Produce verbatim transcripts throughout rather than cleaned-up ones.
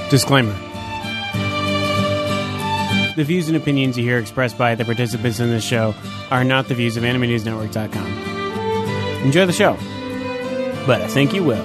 Disclaimer. The views and opinions you hear expressed by the participants in this show are not the views of Anime News Network dot com. Enjoy the show, but I think you will.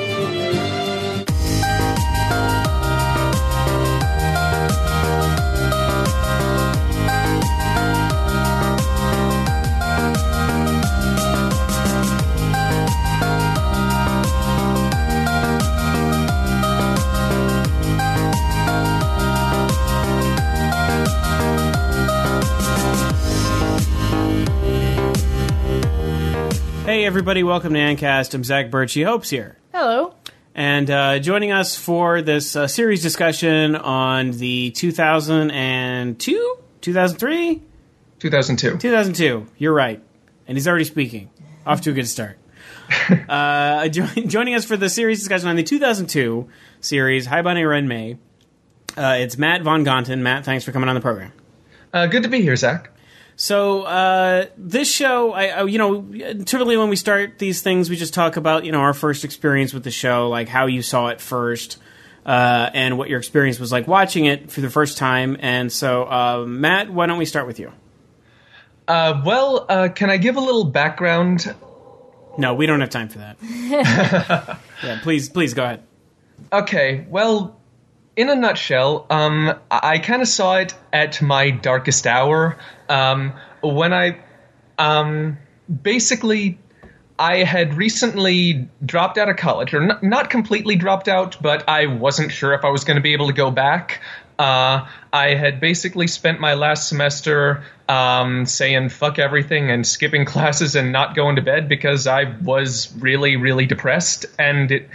Hey everybody, welcome to Ancast. I'm Zach Birchie Hopes here. Hello. And uh, joining us for this uh, series discussion on the two thousand two? two thousand three? two thousand two. two thousand two, you're right. And he's already speaking. Off to a good start. uh, jo- joining us for the series discussion on the two thousand two series, Haibane Renmei, uh, it's Matt Von Gonten. Matt, thanks for coming on the program. Uh, good to be here, Zach. So, uh, this show, I, I, you know, typically when we start these things, we just talk about, you know, our first experience with the show, like how you saw it first, uh, and what your experience was like watching it for the first time. And so, uh, Matt, why don't we start with you? Uh, well, uh, can I give a little background? No, we don't have time for that. Yeah, please, please go ahead. Okay, well, in a nutshell, um, I, I kind of saw it at my darkest hour. Um, when I, um, basically, I had recently dropped out of college, or n- not completely dropped out, but I wasn't sure if I was going to be able to go back. Uh, I had basically spent my last semester, um, saying fuck everything and skipping classes and not going to bed because I was really, really depressed, and it,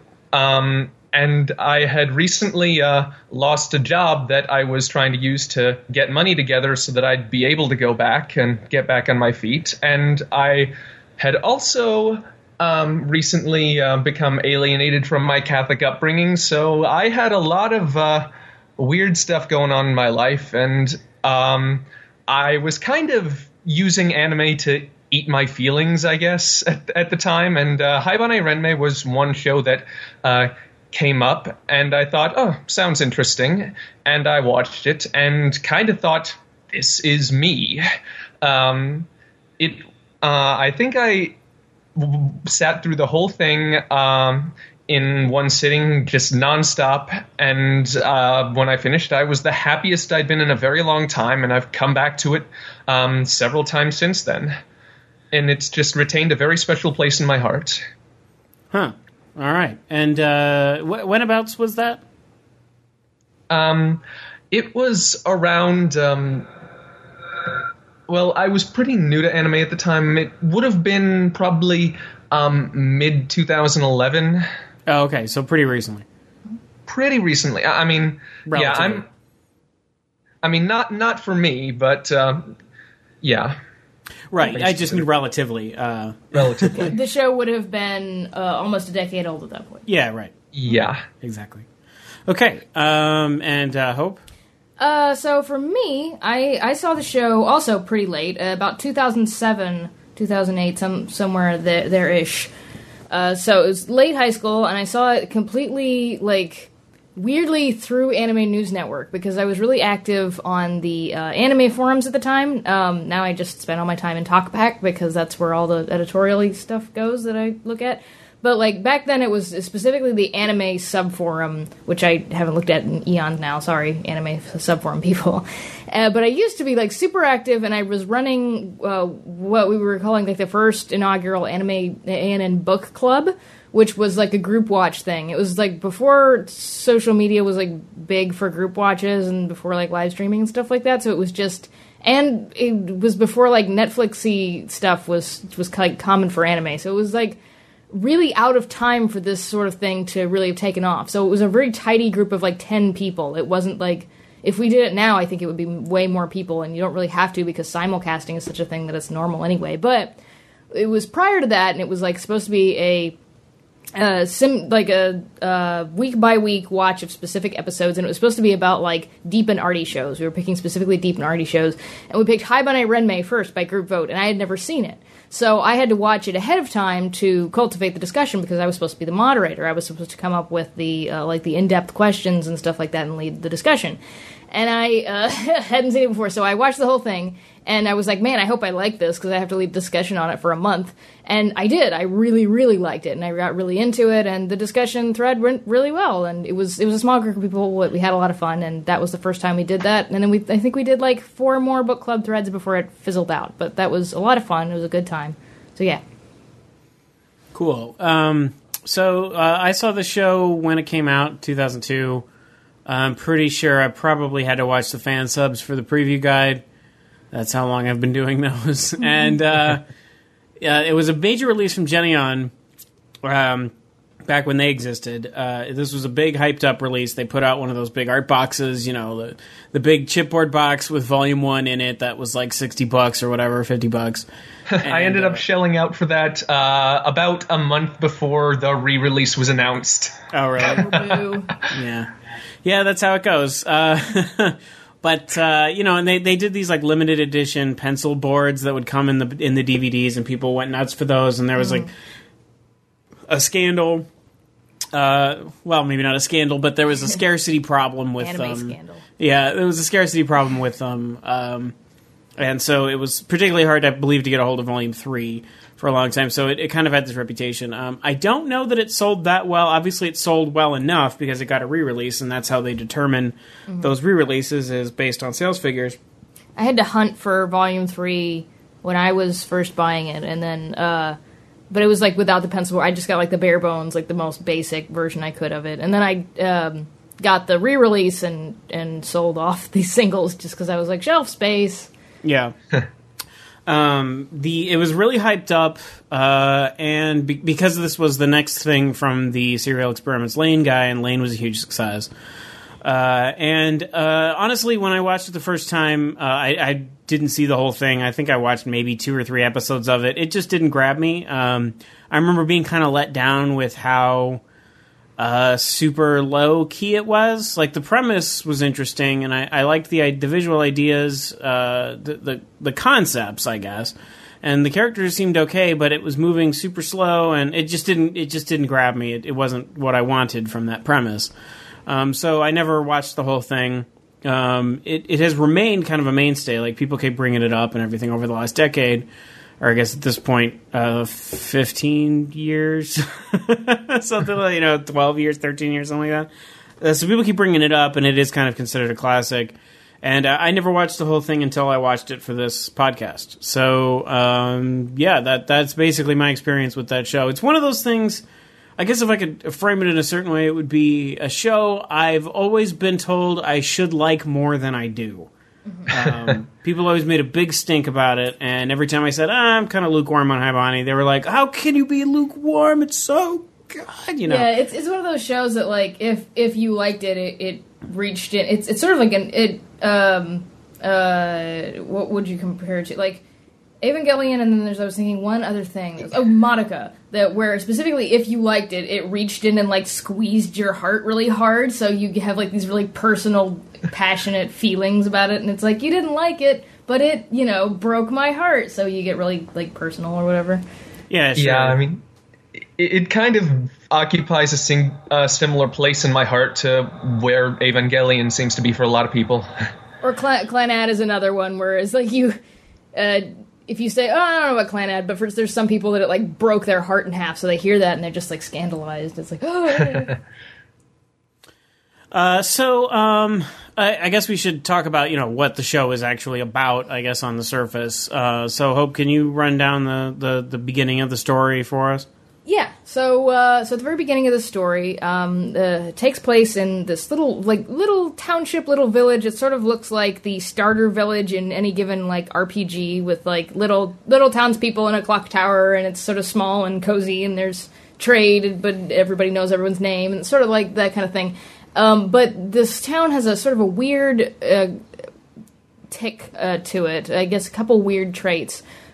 um... And I had recently uh, lost a job that I was trying to use to get money together so that I'd be able to go back and get back on my feet. And I had also um, recently uh, become alienated from my Catholic upbringing. So I had a lot of uh, weird stuff going on in my life. And um, I was kind of using anime to eat my feelings, I guess, at, at the time. And uh, Haibane Renmei was one show that uh, came up, and I thought, oh, sounds interesting, and I watched it, and kind of thought, this is me. Um, it, uh, I think I w- sat through the whole thing um, in one sitting, just nonstop, and uh, when I finished, I was the happiest I'd been in a very long time, and I've come back to it um, several times since then, and it's just retained a very special place in my heart. Huh. All right. And uh, wh- whenabouts was that? Um, it was around, um, well, I was pretty new to anime at the time. It would have been probably um, mid twenty eleven. Oh, okay. So pretty recently. Pretty recently. I I mean, Relatively. yeah, I'm, I mean, not, not for me, but uh, yeah. Right, I just mean relatively. Uh, relatively. The show would have been uh, almost a decade old at that point. Yeah, right. Yeah. Exactly. Okay, um, and uh, Hope? Uh, so for me, I, I saw the show also pretty late, uh, about two thousand seven, two thousand eight, some somewhere there, there-ish. Uh, so it was late high school, and I saw it completely, like, weirdly through Anime News Network, because I was really active on the uh, anime forums at the time. Um, now I just spend all my time in TalkBack, because that's where all the editorial stuff goes that I look at. But, like, back then it was specifically the anime subforum, which I haven't looked at in eons now, sorry, anime subforum people. Uh, but I used to be, like, super active, and I was running uh, what we were calling, like, the first inaugural Anime A N N Book Club, which was, like, a group watch thing. It was, like, before social media was, like, big for group watches and before, like, live streaming and stuff like that, so it was just... And it was before, like, Netflix-y stuff was, was, like, common for anime, so it was, like, really out of time for this sort of thing to really have taken off. So it was a very tidy group of, like, ten people. It wasn't, like... If we did it now, I think it would be way more people, and you don't really have to because simulcasting is such a thing that it's normal anyway. But it was prior to that, and it was, like, supposed to be a... uh, sim like a uh, week by week watch of specific episodes, and it was supposed to be about like deep and arty shows. We were picking specifically deep and arty shows, and we picked Haibane Renmei first by group vote, and I had never seen it. So I had to watch it ahead of time to cultivate the discussion because I was supposed to be the moderator. I was supposed to come up with the uh, like the in-depth questions and stuff like that and lead the discussion. And I uh, hadn't seen it before, so I watched the whole thing, and I was like, man, I hope I like this because I have to lead discussion on it for a month. And I did. I really, really liked it, and I got really into it, and the discussion thread went really well. And it was it was a small group of people. We had a lot of fun, and that was the first time we did that. And then we I think we did like four more book club threads before it fizzled out. But that was a lot of fun. It was a good time. So, yeah. Cool. Um, so uh, I saw the show when it came out, two thousand two. I'm pretty sure I probably had to watch the fan subs for the preview guide. That's how long I've been doing those. and uh, yeah, it was a major release from Geneon um, back when they existed. Uh, this was a big, hyped-up release. They put out one of those big art boxes, you know, the, the big chipboard box with Volume one in it that was like sixty bucks or whatever, fifty bucks. And, I ended up uh, shelling out for that uh, about a month before the re-release was announced. Oh, really? Boo. Yeah. Yeah, that's how it goes. Uh, but, uh, you know, and they, they did these, like, limited edition pencil boards that would come in the in the D V Ds, and people went nuts for those, and there was, mm. like, a scandal. Uh, well, maybe not a scandal, but there was a scarcity problem with them. Anime scandal. Yeah, there was a scarcity problem with them. Um, and so it was particularly hard, I believe, to get a hold of Volume three for a long time, so it, it kind of had this reputation. Um, I don't know that it sold that well. Obviously, it sold well enough because it got a re-release, and that's how they determine mm-hmm. those re-releases is based on sales figures. I had to hunt for Volume three when I was first buying it, and then, uh, but it was like without the pencil. I just got like the bare bones, like the most basic version I could of it, and then I um, got the re-release and and sold off these singles just because I was like shelf space. Yeah. Um, the it was really hyped up, uh, and be- because this was the next thing from the Serial Experiments Lane guy, and Lane was a huge success. Uh, and uh, honestly, when I watched it the first time, uh, I, I didn't see the whole thing. I think I watched maybe two or three episodes of it. It just didn't grab me. Um, I remember being kind of let down with how uh, super low key it was. Like the premise was interesting, and I, I liked the the visual ideas, uh, the, the the concepts, I guess, and the characters seemed okay, but it was moving super slow, and it just didn't it just didn't grab me. It, it wasn't what I wanted from that premise. Um, so I never watched the whole thing. Um, it it has remained kind of a mainstay. Like people keep bringing it up and everything over the last decade. Or I guess at this point, uh, fifteen years, something like, you know, twelve years, thirteen years, something like that. Uh, so people keep bringing it up, and it is kind of considered a classic. And uh, I never watched the whole thing until I watched it for this podcast. So, um, yeah, that that's basically my experience with that show. It's one of those things, I guess if I could frame it in a certain way, it would be a show I've always been told I should like more than I do. um, people always made a big stink about it, and every time I said, ah, I'm kind of lukewarm on Haibane, they were like, how can you be lukewarm? It's so good, you know. Yeah, it's it's one of those shows that, like, if if you liked it, it, it reached in. It's it's sort of like an it. Um, uh, what would you compare it to? Like Evangelion, and then there's I was thinking one other thing. Oh, Madoka, that where specifically if you liked it, it reached in and like squeezed your heart really hard, so you have like these really personal, passionate feelings about it, and it's like you didn't like it, but it you know broke my heart, so you get really like personal or whatever. Yeah, sure. Yeah, I mean, it, it kind of occupies a sing, uh, similar place in my heart to where Evangelion seems to be for a lot of people. Or Clan Clanad is another one where it's like you. Uh, If you say, oh, I don't know about Clanad, but for, there's some people that it, like, broke their heart in half, so they hear that and they're just, like, scandalized. It's like, oh. uh, so, um, I, I guess we should talk about, you know, what the show is actually about, I guess, on the surface. Uh, so, Hope, can you run down the, the, the beginning of the story for us? Yeah, so uh, so at the very beginning of the story, um, uh, it takes place in this little like little township, little village. It sort of looks like the starter village in any given like R P G, with like little little townspeople in a clock tower, and it's sort of small and cozy, and there's trade, but everybody knows everyone's name, and it's sort of like that kind of thing. Um, but this town has a sort of a weird uh, tick uh, to it. I guess a couple weird traits.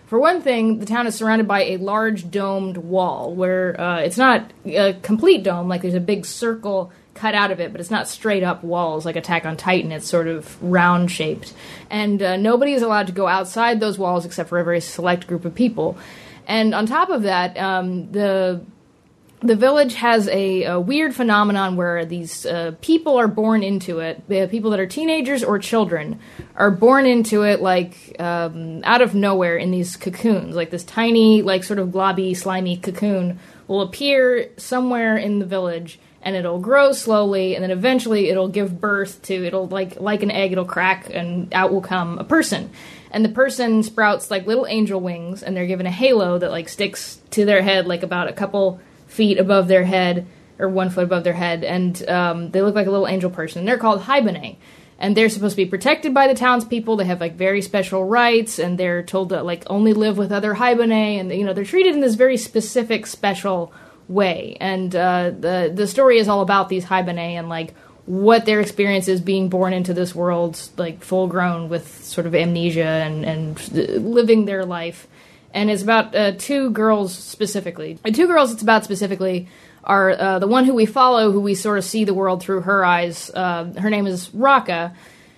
For one thing, the town is surrounded by a large domed wall where uh, it's not a complete dome, like there's a big circle cut out of it, but it's not straight up walls like Attack on Titan. It's sort of round shaped. And uh, nobody is allowed to go outside those walls except for a very select group of people. And on top of that, um, the the village has a, a weird phenomenon where these uh, people are born into it. The people that are teenagers or children are born into it, like, um, out of nowhere in these cocoons. Like, this tiny, like, sort of globby, slimy cocoon will appear somewhere in the village, and it'll grow slowly, and then eventually it'll give birth to, it'll, like, like an egg, it'll crack, and out will come a person. And the person sprouts, like, little angel wings, and they're given a halo that, like, sticks to their head, like, about a couple feet above their head, or one foot above their head, and um, they look like a little angel person. They're called Hibine, and they're supposed to be protected by the townspeople. They have, like, very special rights, and they're told to, like, only live with other Hibine, and, you know, they're treated in this very specific, special way. And uh, the the story is all about these Hibine and, like, what their experience is being born into this world, like, full-grown with sort of amnesia and, and living their life. And it's about uh, two girls specifically. The two girls it's about specifically are uh, the one who we follow, who we sort of see the world through her eyes. Uh, her name is Raka.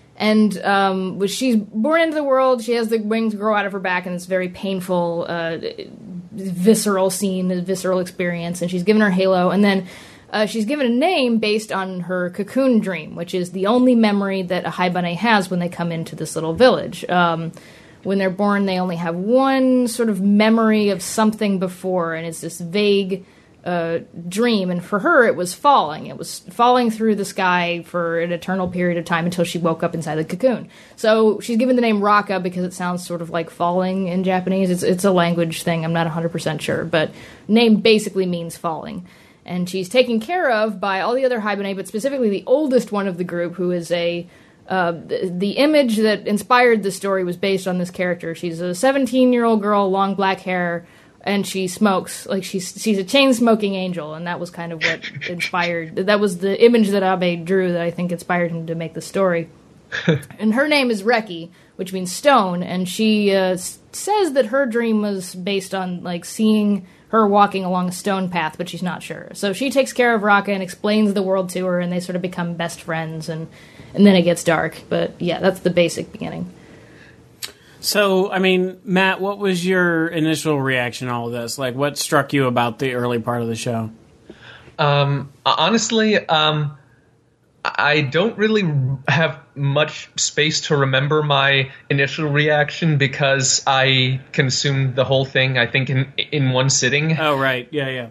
And um, she's born into the world. She has the wings grow out of her back, and it's a very painful, uh, visceral scene, a visceral experience. And she's given her halo. And then uh, she's given a name based on her cocoon dream, which is the only memory that a Hibine has when they come into this little village. Um When they're born, they only have one sort of memory of something before, and it's this vague uh, dream. And for her, it was falling. It was falling through the sky for an eternal period of time until she woke up inside the cocoon. So she's given the name Raka because it sounds sort of like falling in Japanese. It's, it's a language thing. I'm not one hundred percent sure. But name basically means falling. And she's taken care of by all the other Hibine, but specifically the oldest one of the group, who is a... Uh, the, the image that inspired the story was based on this character. She's a seventeen-year-old girl, long black hair, and she smokes. Like, she's she's a chain-smoking angel, and that was kind of what inspired... That was the image that Abe drew that I think inspired him to make the story. And her name is Reki, which means stone, and she uh, s- says that her dream was based on, like, seeing her walking along a stone path, but she's not sure. So she takes care of Raka and explains the world to her, and they sort of become best friends, and... And then it gets dark. But, yeah, that's the basic beginning. So, I mean, Matt, what was your initial reaction to all of this? Like, what struck you about the early part of the show? Um, honestly, um, I don't really have much space to remember my initial reaction because I consumed the whole thing, I think, in in one sitting. Oh, right. Yeah, yeah.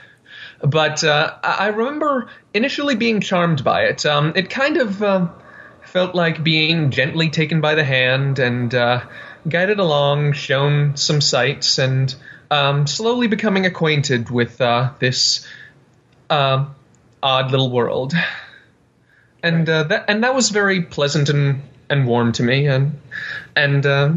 But uh, I remember initially being charmed by it. Um, it kind of uh, felt like being gently taken by the hand and uh, guided along, shown some sights, and um, slowly becoming acquainted with uh, this uh, odd little world. And uh, that and that was very pleasant and, and warm to me. And and uh,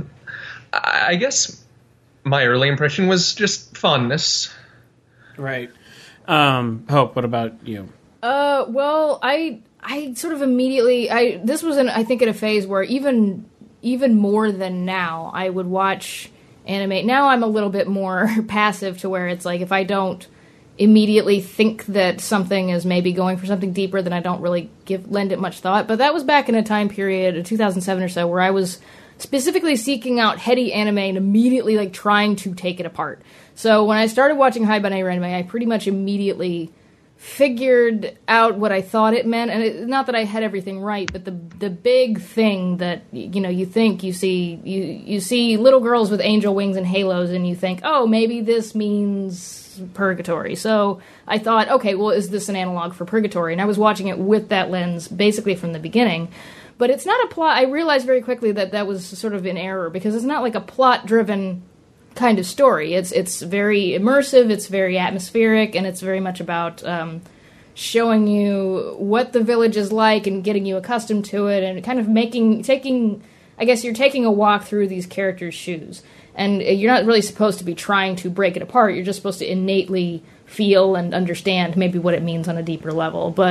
I guess my early impression was just fondness. Right. Um, Hope, what about you? Uh, well, I I sort of immediately I this was in I think in a phase where even even more than now I would watch anime. Now I'm a little bit more passive to where it's like if I don't immediately think that something is maybe going for something deeper, then I don't really give lend it much thought. But that was back in a time period, two thousand seven or so, where I was specifically seeking out heady anime and immediately like trying to take it apart. So when I started watching Hibine anime, I pretty much immediately figured out what I thought it meant, and it, not that I had everything right, but the the big thing that you know you think you see you you see little girls with angel wings and halos, and you think, oh, maybe this means purgatory. So I thought, okay, well, is this an analog for purgatory? And I was watching it with that lens basically from the beginning. But it's not a plot. I realized very quickly that that was sort of an error because it's not like a plot-driven kind of story. It's it's very immersive, it's very atmospheric, and it's very much about um, showing you what the village is like and getting you accustomed to it and kind of making, taking, I guess you're taking a walk through these characters' shoes. And you're not really supposed to be trying to break it apart. You're just supposed to innately feel and understand maybe what it means on a deeper level. But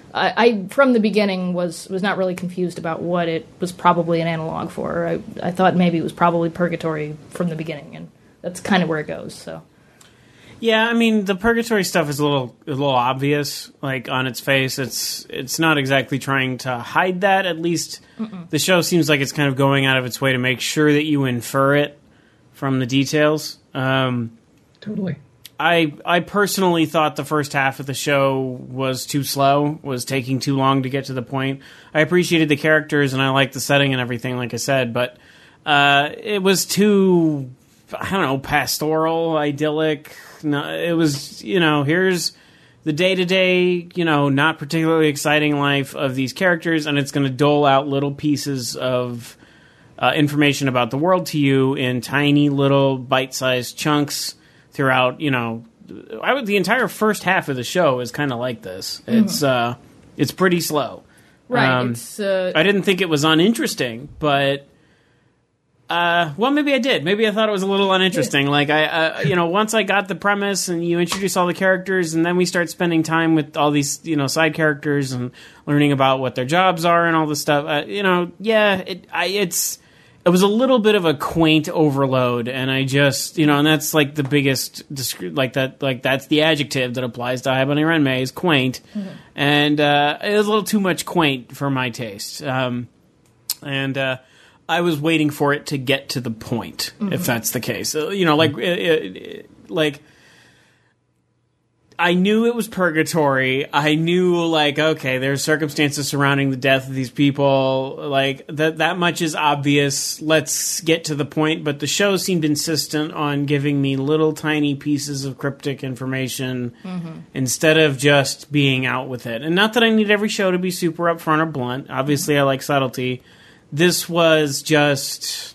I, I from the beginning was was not really confused about what it was probably an analog for. I, I thought maybe it was probably Purgatory from the beginning, and that's kind of where it goes. So. Yeah, I mean the Purgatory stuff is a little a little obvious, like on its face. It's it's not exactly trying to hide that. At least Mm-mm. the show seems like it's kind of going out of its way to make sure that you infer it from the details. Um, totally. I I personally thought the first half of the show was too slow, was taking too long to get to the point. I appreciated the characters and I liked the setting and everything, like I said, but uh, it was too, I don't know, pastoral, idyllic. No, it was, you know, here's the day-to-day, you know, not particularly exciting life of these characters, and it's going to dole out little pieces of uh, information about the world to you in tiny little bite-sized chunks throughout, you know, I would, the entire first half of the show is kind of like this. Mm-hmm. It's uh, it's pretty slow. Right. Um, it's, uh, I didn't think it was uninteresting, but... Uh, well, maybe I did. Maybe I thought it was a little uninteresting. Like, I, uh, you know, once I got the premise and you introduce all the characters and then we start spending time with all these, you know, side characters and learning about what their jobs are and all this stuff, uh, you know, yeah, it, I, it's, it was a little bit of a quaint overload, and I just, you know, and that's like the biggest, like that, like that's the adjective that applies to Haibane Renmei is quaint, mm-hmm. and uh, it was a little too much quaint for my taste, um, and uh, I was waiting for it to get to the point, mm-hmm. if that's the case, uh, you know, like, it, it, it, like. I knew it was purgatory. I knew, like, okay, there's circumstances surrounding the death of these people. Like, that that much is obvious. Let's get to the point. But the show seemed insistent on giving me little tiny pieces of cryptic information mm-hmm. instead of just being out with it. And not that I need every show to be super upfront or blunt. Obviously, I like subtlety. This was just...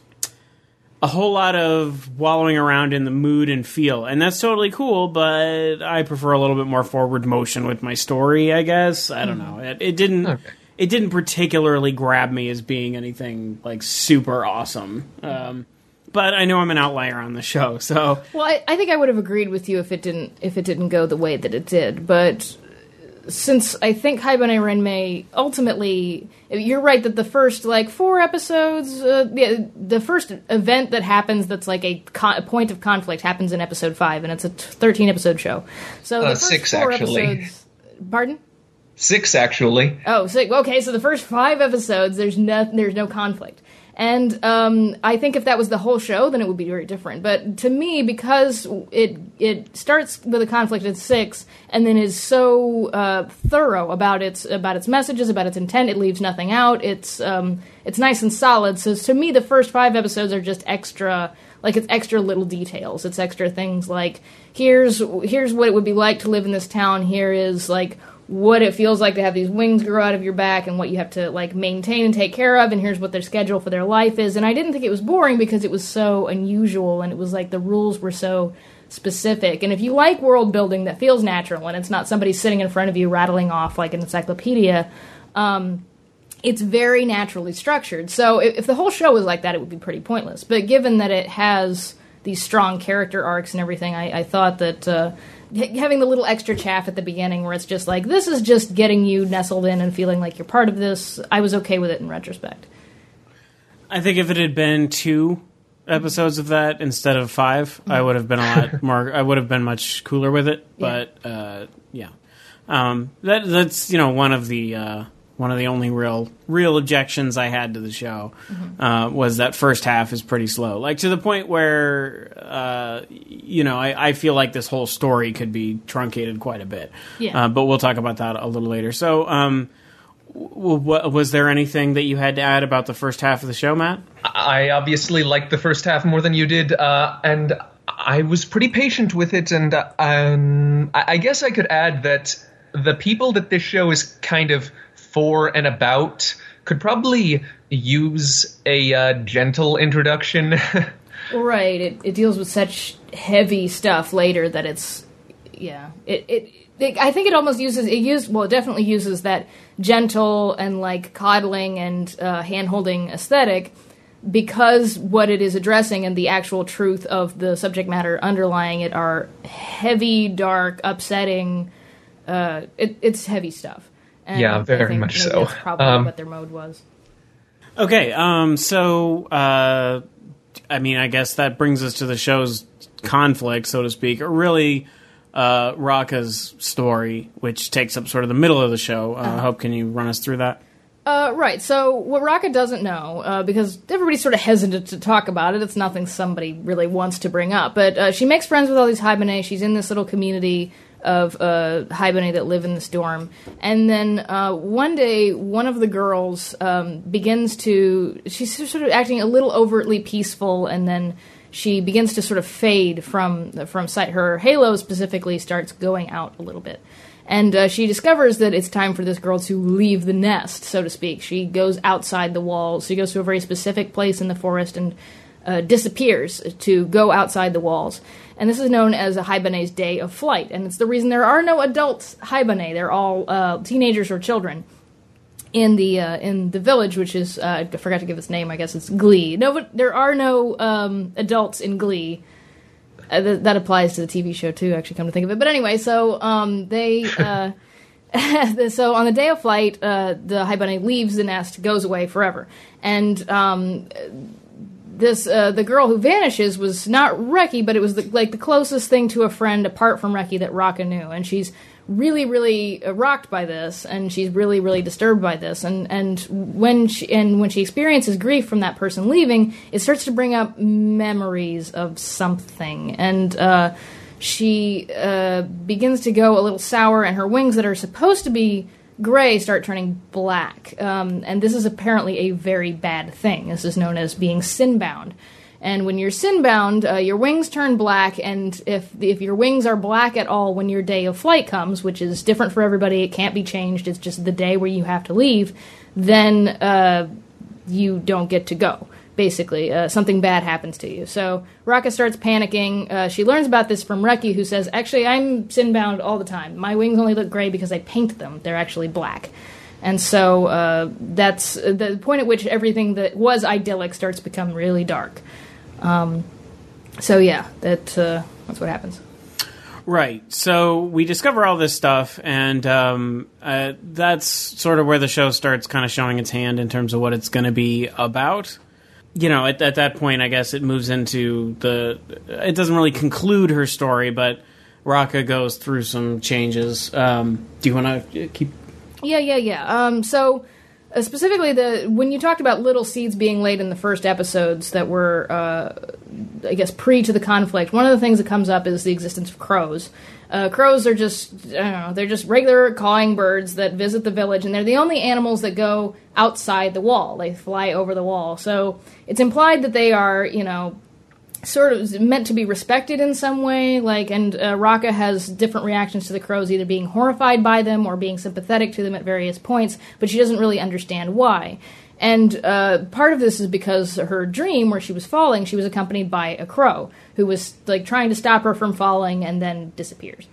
a whole lot of wallowing around in the mood and feel. And that's totally cool, but I prefer a little bit more forward motion with my story, I guess. I don't know. It, it didn't okay. it didn't particularly grab me as being anything, like, super awesome. Um, but I know I'm an outlier on the show, so... Well, I, I think I would have agreed with you if it didn't if it didn't go the way that it did, but... Since I think Haibane Renmei ultimately, you're right that the first like four episodes, uh, the, the first event that happens that's like a, con- a point of conflict happens in episode five, and it's a thirteen episode show. So the uh, first six four actually. Episodes, pardon? Six actually. Oh, six. Okay, so the first five episodes, there's no there's no conflict. And um, I think if that was the whole show, then it would be very different. But to me, because it it starts with a conflict at six, and then is so uh, thorough about its about its messages, about its intent, it leaves nothing out. It's um, it's nice and solid. So to me, the first five episodes are just extra, like it's extra little details. It's extra things like here's here's what it would be like to live in this town. Here is like. What it feels like to have these wings grow out of your back and what you have to like maintain and take care of, and here's what their schedule for their life is. And I didn't think it was boring because it was so unusual and it was like the rules were so specific. And if you like world building that feels natural and it's not somebody sitting in front of you rattling off like an encyclopedia, um, it's very naturally structured. So if, if the whole show was like that, it would be pretty pointless. But given that it has these strong character arcs and everything, I, I thought that... Uh, having the little extra chaff at the beginning where it's just like, this is just getting you nestled in and feeling like you're part of this, I was okay with it in retrospect. I think if it had been two episodes of that instead of five, mm-hmm. I would have been a lot more, I would have been much cooler with it. But, yeah, uh, yeah. Um, that, that's, you know, one of the... Uh, One of the only real real objections I had to the show mm-hmm. uh, was that first half is pretty slow. Like, to the point where, uh, you know, I, I feel like this whole story could be truncated quite a bit. Yeah. Uh, but we'll talk about that a little later. So, um, w- w- was there anything that you had to add about the first half of the show, Matt? I obviously liked the first half more than you did, uh, and I was pretty patient with it. And uh, um, I-, I guess I could add that the people that this show is kind of... for and about could probably use a uh, gentle introduction. Right. It, it deals with such heavy stuff later that it's, yeah. It, it it I think it almost uses, it used, well, it definitely uses that gentle and like coddling and uh, hand-holding aesthetic because what it is addressing and the actual truth of the subject matter underlying it are heavy, dark, upsetting, uh, it, it's heavy stuff. And yeah, very I think much maybe so. That's probably Um, what their mode was. Okay, um, so, uh, I mean, I guess that brings us to the show's conflict, so to speak, or really uh, Raka's story, which takes up sort of the middle of the show. Uh, uh-huh. Hope, can you run us through that? Uh, right, so what Raka doesn't know, uh, because everybody's sort of hesitant to talk about it, it's nothing somebody really wants to bring up, but uh, she makes friends with all these Haibane, she's in this little community of uh, Haibane that live in this dorm, and then uh, one day, one of the girls um, begins to, she's sort of acting a little overtly peaceful, and then she begins to sort of fade from, from sight. Her halo specifically starts going out a little bit. And uh, she discovers that it's time for this girl to leave the nest, so to speak. She goes outside the walls. She goes to a very specific place in the forest and uh, disappears to go outside the walls. And this is known as a Haibane's Day of Flight. And it's the reason there are no adults Haibane. They're all uh, teenagers or children in the uh, in the village, which is, uh, I forgot to give its name, I guess it's Glee. No, but there are no um, adults in Glee. Uh, th- that applies to the T V show too, actually, come to think of it. But anyway, so um, they, uh, so on the day of flight, uh, the Haibane leaves the nest, goes away forever, and um, this uh, the girl who vanishes was not Reki, but it was the, like the closest thing to a friend apart from Reki that Raka knew, and she's really, really uh, rocked by this, and she's really, really disturbed by this, and and when she and when she experiences grief from that person leaving, it starts to bring up memories of something, and uh, she uh, begins to go a little sour, and her wings that are supposed to be gray start turning black, um, and this is apparently a very bad thing. This is known as being sin-bound. And when you're sin-bound, uh, your wings turn black, and if if your wings are black at all when your day of flight comes, which is different for everybody, it can't be changed, it's just the day where you have to leave, then uh, you don't get to go, basically. Uh, something bad happens to you. So Raka starts panicking. Uh, she learns about this from Reki, who says, actually, I'm sin-bound all the time. My wings only look gray because I paint them. They're actually black. And so uh, that's the point at which everything that was idyllic starts to become really dark. Um, so yeah, that, uh, that's what happens. Right. So we discover all this stuff, and um, uh, that's sort of where the show starts kind of showing its hand in terms of what it's going to be about. You know, at, at that point, I guess it moves into the... It doesn't really conclude her story, but Raka goes through some changes. Um, do you want to keep... Yeah, yeah, yeah. Um, so... Uh, specifically, the when you talked about little seeds being laid in the first episodes that were, uh, I guess, pre to the conflict, one of the things that comes up is the existence of crows. Uh, crows are just, I don't know, they're just regular cawing birds that visit the village, and they're the only animals that go outside the wall. They fly over the wall. So it's implied that they are, you know, sort of meant to be respected in some way, like, and uh, Raka has different reactions to the crows, either being horrified by them or being sympathetic to them at various points, but she doesn't really understand why. And uh, part of this is because her dream, where she was falling, she was accompanied by a crow, who was, like, trying to stop her from falling and then disappears.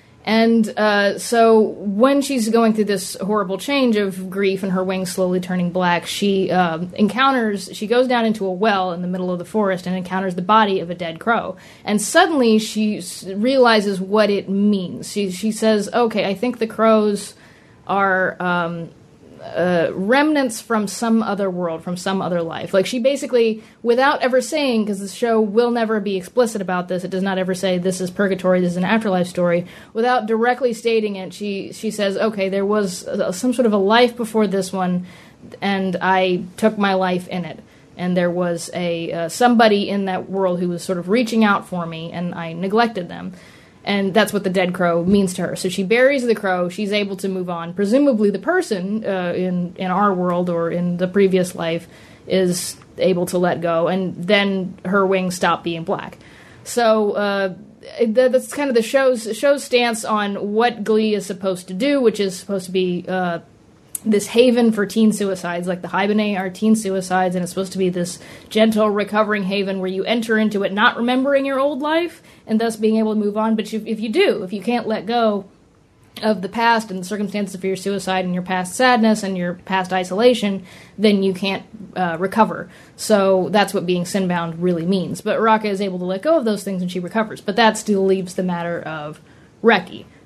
And uh, so when she's going through this horrible change of grief and her wings slowly turning black, she uh, encounters, she goes down into a well in the middle of the forest and encounters the body of a dead crow. And suddenly she s- realizes what it means. She, she says, okay, I think the crows are... Um, Uh, remnants from some other world, from some other life. Like, she basically, without ever saying, because the show will never be explicit about this, it does not ever say this is purgatory, this is an afterlife story, without directly stating it, she she says, okay, there was uh, some sort of a life before this one, and I took my life in it. And there was a uh, somebody in that world who was sort of reaching out for me, and I neglected them. And that's what the dead crow means to her. So she buries the crow. She's able to move on. Presumably the person uh, in, in our world or in the previous life is able to let go. And then her wings stop being black. So uh, that's kind of the show's, show's stance on what Glee is supposed to do, which is supposed to be uh, this haven for teen suicides. Like the Haibane are teen suicides, and it's supposed to be this gentle, recovering haven where you enter into it not remembering your old life, and thus being able to move on. But you, if you do, if you can't let go of the past and the circumstances of your suicide and your past sadness and your past isolation, then you can't uh, recover. So that's what being sin-bound really means. But Raka is able to let go of those things and she recovers. But that still leaves the matter of Reki.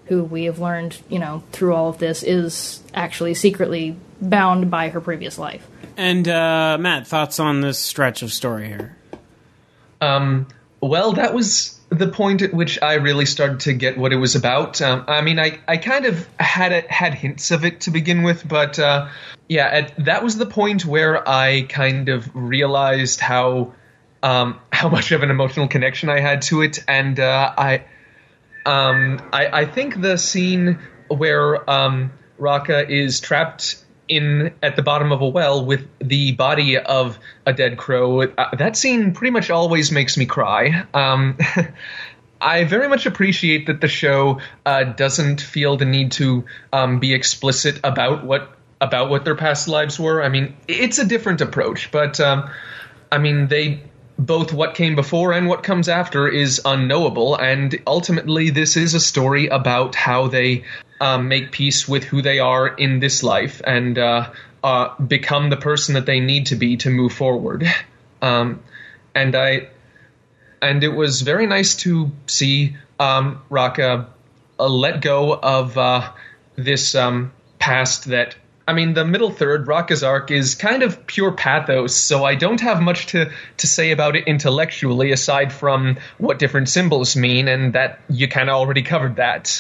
who we have learned, you know, through all of this, is actually secretly bound by her previous life. And, uh, Matt, thoughts on this stretch of story here? Um, well, that was the point at which I really started to get what it was about. Um, I mean, I, I kind of had a, had hints of it to begin with, but uh, yeah, at, that was the point where I kind of realized how um, how much of an emotional connection I had to it, and uh, I, um, I I think the scene where um, Raka is trapped in at the bottom of a well with the body of a dead crow, uh, that scene pretty much always makes me cry. Um, I very much appreciate that the show uh, doesn't feel the need to um, be explicit about what about what their past lives were. I mean, it's a different approach, but um, I mean, they both what came before and what comes after is unknowable, and ultimately this is a story about how they Um, make peace with who they are in this life and uh, uh, become the person that they need to be to move forward. Um, and I, and it was very nice to see um, Raka uh, let go of uh, this um, past that. I mean, the middle third, Raka's arc, is kind of pure pathos, so I don't have much to, to say about it intellectually aside from what different symbols mean, and that you kind of already covered that.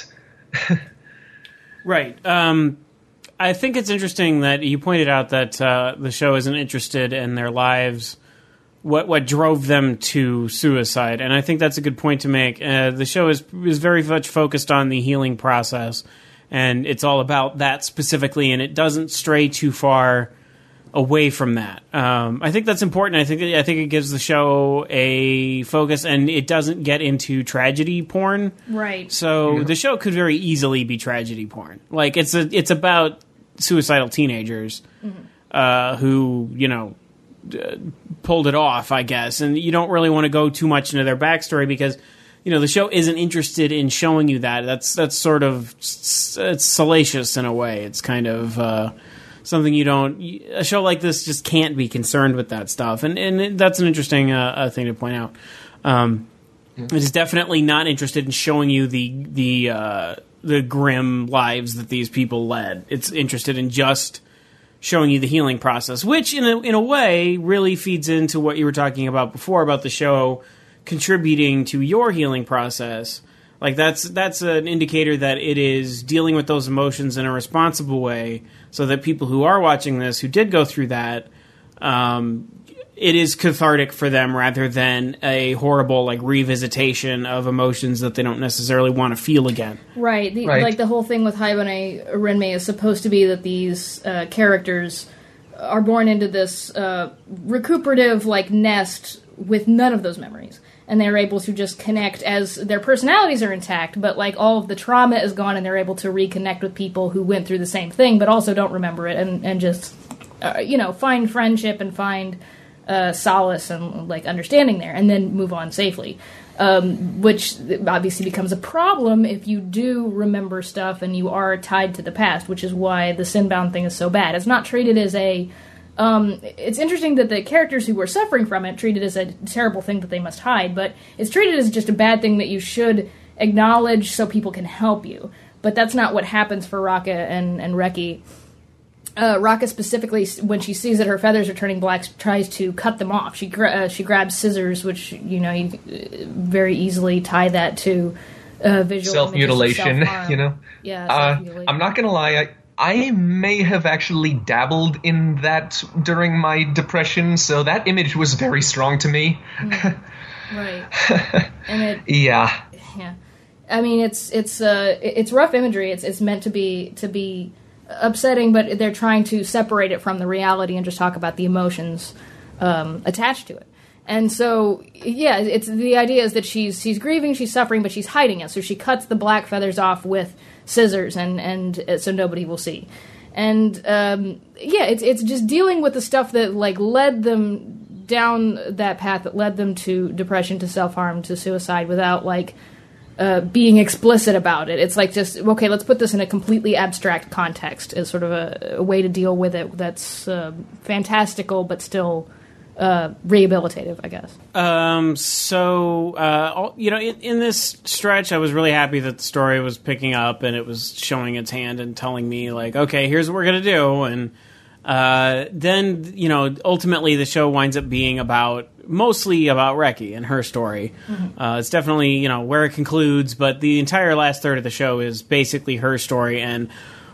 Right. Um, I think it's interesting that you pointed out that uh, the show isn't interested in their lives, what what drove them to suicide, and I think that's a good point to make. Uh, the show is is very much focused on the healing process, and it's all about that specifically, and it doesn't stray too far away from that. Um, I think that's important. I think I think it gives the show a focus, and it doesn't get into tragedy porn. Right. So the show could very easily be tragedy porn. Like it's a it's about suicidal teenagers mm-hmm. uh, who you know uh, pulled it off, I guess, and you don't really want to go too much into their backstory because you know the show isn't interested in showing you that. That's that's sort of it's salacious in a way. It's kind of. Uh, Something you don't, a show like this just can't be concerned with that stuff, and and that's an interesting uh, uh, thing to point out. Um, mm-hmm. It is definitely not interested in showing you the the uh, the grim lives that these people led. It's interested in just showing you the healing process, which in a in a way really feeds into what you were talking about before about the show contributing to your healing process. Like that's that's an indicator that it is dealing with those emotions in a responsible way, so that people who are watching this, who did go through that, um, it is cathartic for them rather than a horrible like revisitation of emotions that they don't necessarily want to feel again. Right. The, right. Like the whole thing with Haibane Renmei is supposed to be that these uh, characters are born into this uh, recuperative like nest with none of those memories. And they're able to just connect as their personalities are intact, but like all of the trauma is gone and they're able to reconnect with people who went through the same thing, but also don't remember it and, and just, uh, you know, find friendship and find uh, solace and like understanding there and then move on safely. Um, which obviously becomes a problem if you do remember stuff and you are tied to the past, which is why the Sinbound thing is so bad. It's not treated as a... Um, it's interesting that the characters who were suffering from it treat it as a terrible thing that they must hide, but it's treated as just a bad thing that you should acknowledge so people can help you. But that's not what happens for Raka and, and Reki. Uh, Raka specifically, when she sees that her feathers are turning black, tries to cut them off. She gra- uh, she grabs scissors, which, you know, you very easily tie that to uh, visual self-mutilation, self-harm. you know? Yeah, uh, self-mutilation. I'm not going to lie, I... I may have actually dabbled in that during my depression, so that image was very strong to me. Mm. Right. And it, yeah. Yeah. I mean, it's it's uh it's rough imagery. It's it's meant to be to be upsetting, but they're trying to separate it from the reality and just talk about the emotions um, attached to it. And so, yeah, it's the idea is that she's she's grieving, she's suffering, but she's hiding it. So she cuts the black feathers off with scissors, and and uh, so nobody will see. And um, yeah, it's it's just dealing with the stuff that like led them down that path, that led them to depression, to self harm, to suicide, without like uh, being explicit about it. It's like just okay, let's put this in a completely abstract context as sort of a, a way to deal with it that's uh, fantastical but still uh, rehabilitative, I guess. Um, so, uh, all- you know, in, in this stretch, I was really happy that the story was picking up and it was showing its hand and telling me, like, okay, here's what we're going to do. And uh, then, you know, ultimately the show winds up being about, mostly about Reki and her story. Mm-hmm. Uh, it's definitely, you know, where it concludes, but the entire last third of the show is basically her story. And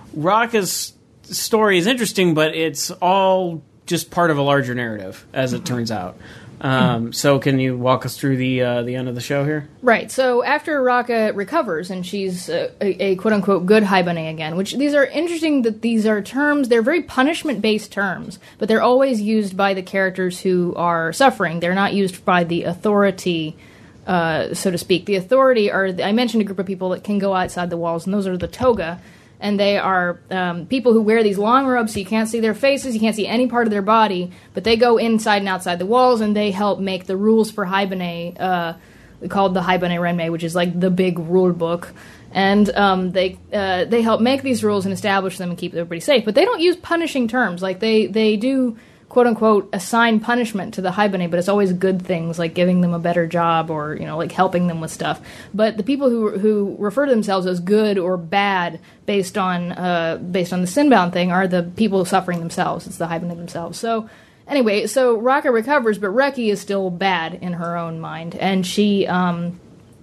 Raka's story is interesting, but it's all just part of a larger narrative, as it turns out. Um, so can you walk us through the uh, the end of the show here? Right. So after Raka recovers and she's a, a, a quote-unquote good Haibane again, which these are interesting that these are terms, they're very punishment-based terms, but they're always used by the characters who are suffering. They're not used by the authority, uh, so to speak. The authority are, I mentioned a group of people that can go outside the walls, and those are the Toga. And they are um, people who wear these long robes so you can't see their faces, you can't see any part of their body, but they go inside and outside the walls, and they help make the rules for Haibane, uh, called the Haibane Renmei, which is like the big rule book. And um, they uh, they help make these rules and establish them and keep everybody safe. But they don't use punishing terms. Like, they, they do, quote-unquote, assign punishment to the Haibane, but it's always good things, like giving them a better job or, you know, like helping them with stuff. But the people who who refer to themselves as good or bad based on uh, based on the Sinbound thing are the people suffering themselves. It's the Haibane themselves. So, anyway, so Raka recovers, but Reki is still bad in her own mind. And she um,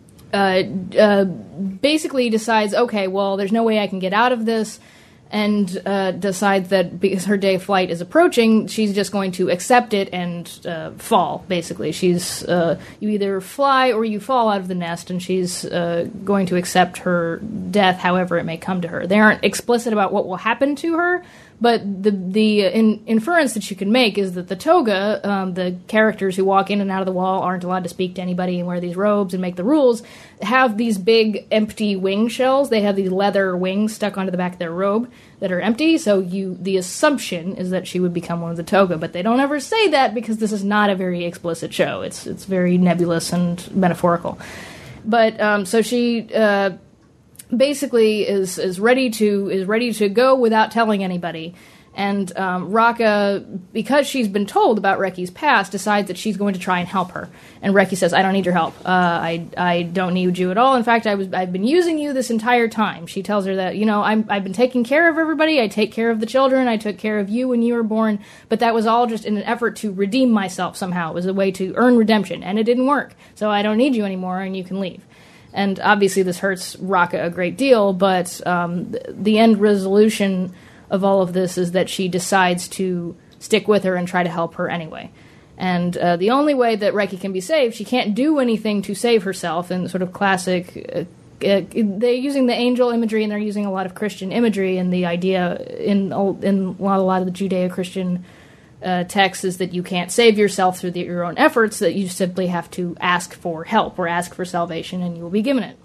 uh, uh, basically decides, okay, well, there's no way I can get out of this, and uh, decides that because her day of flight is approaching, she's just going to accept it and uh, fall, basically. She's uh, you either fly or you fall out of the nest, and she's uh, going to accept her death however it may come to her. They aren't explicit about what will happen to her, but the the in, inference that you can make is that the Toga, um, the characters who walk in and out of the wall, aren't allowed to speak to anybody and wear these robes and make the rules, have these big empty wing shells. They have these leather wings stuck onto the back of their robe that are empty, so you the assumption is that she would become one of the Toga, but they don't ever say that because this is not a very explicit show. It's it's very nebulous and metaphorical. But um, so she uh, basically is is ready to is ready to go without telling anybody. And um, Raka, because she's been told about Reki's past, decides that she's going to try and help her. And Reki says, "I don't need your help. Uh, I I don't need you at all. In fact, I was I've been using you this entire time." She tells her that, you know, I'm, I've been taking care of everybody. I take care of the children. I took care of you when you were born. But that was all just in an effort to redeem myself somehow. It was a way to earn redemption, and it didn't work. So I don't need you anymore, and you can leave. And obviously, this hurts Raka a great deal. But um, the, the end resolution of all of this is that she decides to stick with her and try to help her anyway. And uh, the only way that Reki can be saved, she can't do anything to save herself in sort of classic... Uh, uh, they're using the angel imagery, and they're using a lot of Christian imagery, and the idea in, in a, lot, a lot of the Judeo-Christian uh, texts is that you can't save yourself through the, your own efforts, that you simply have to ask for help or ask for salvation, and you will be given it.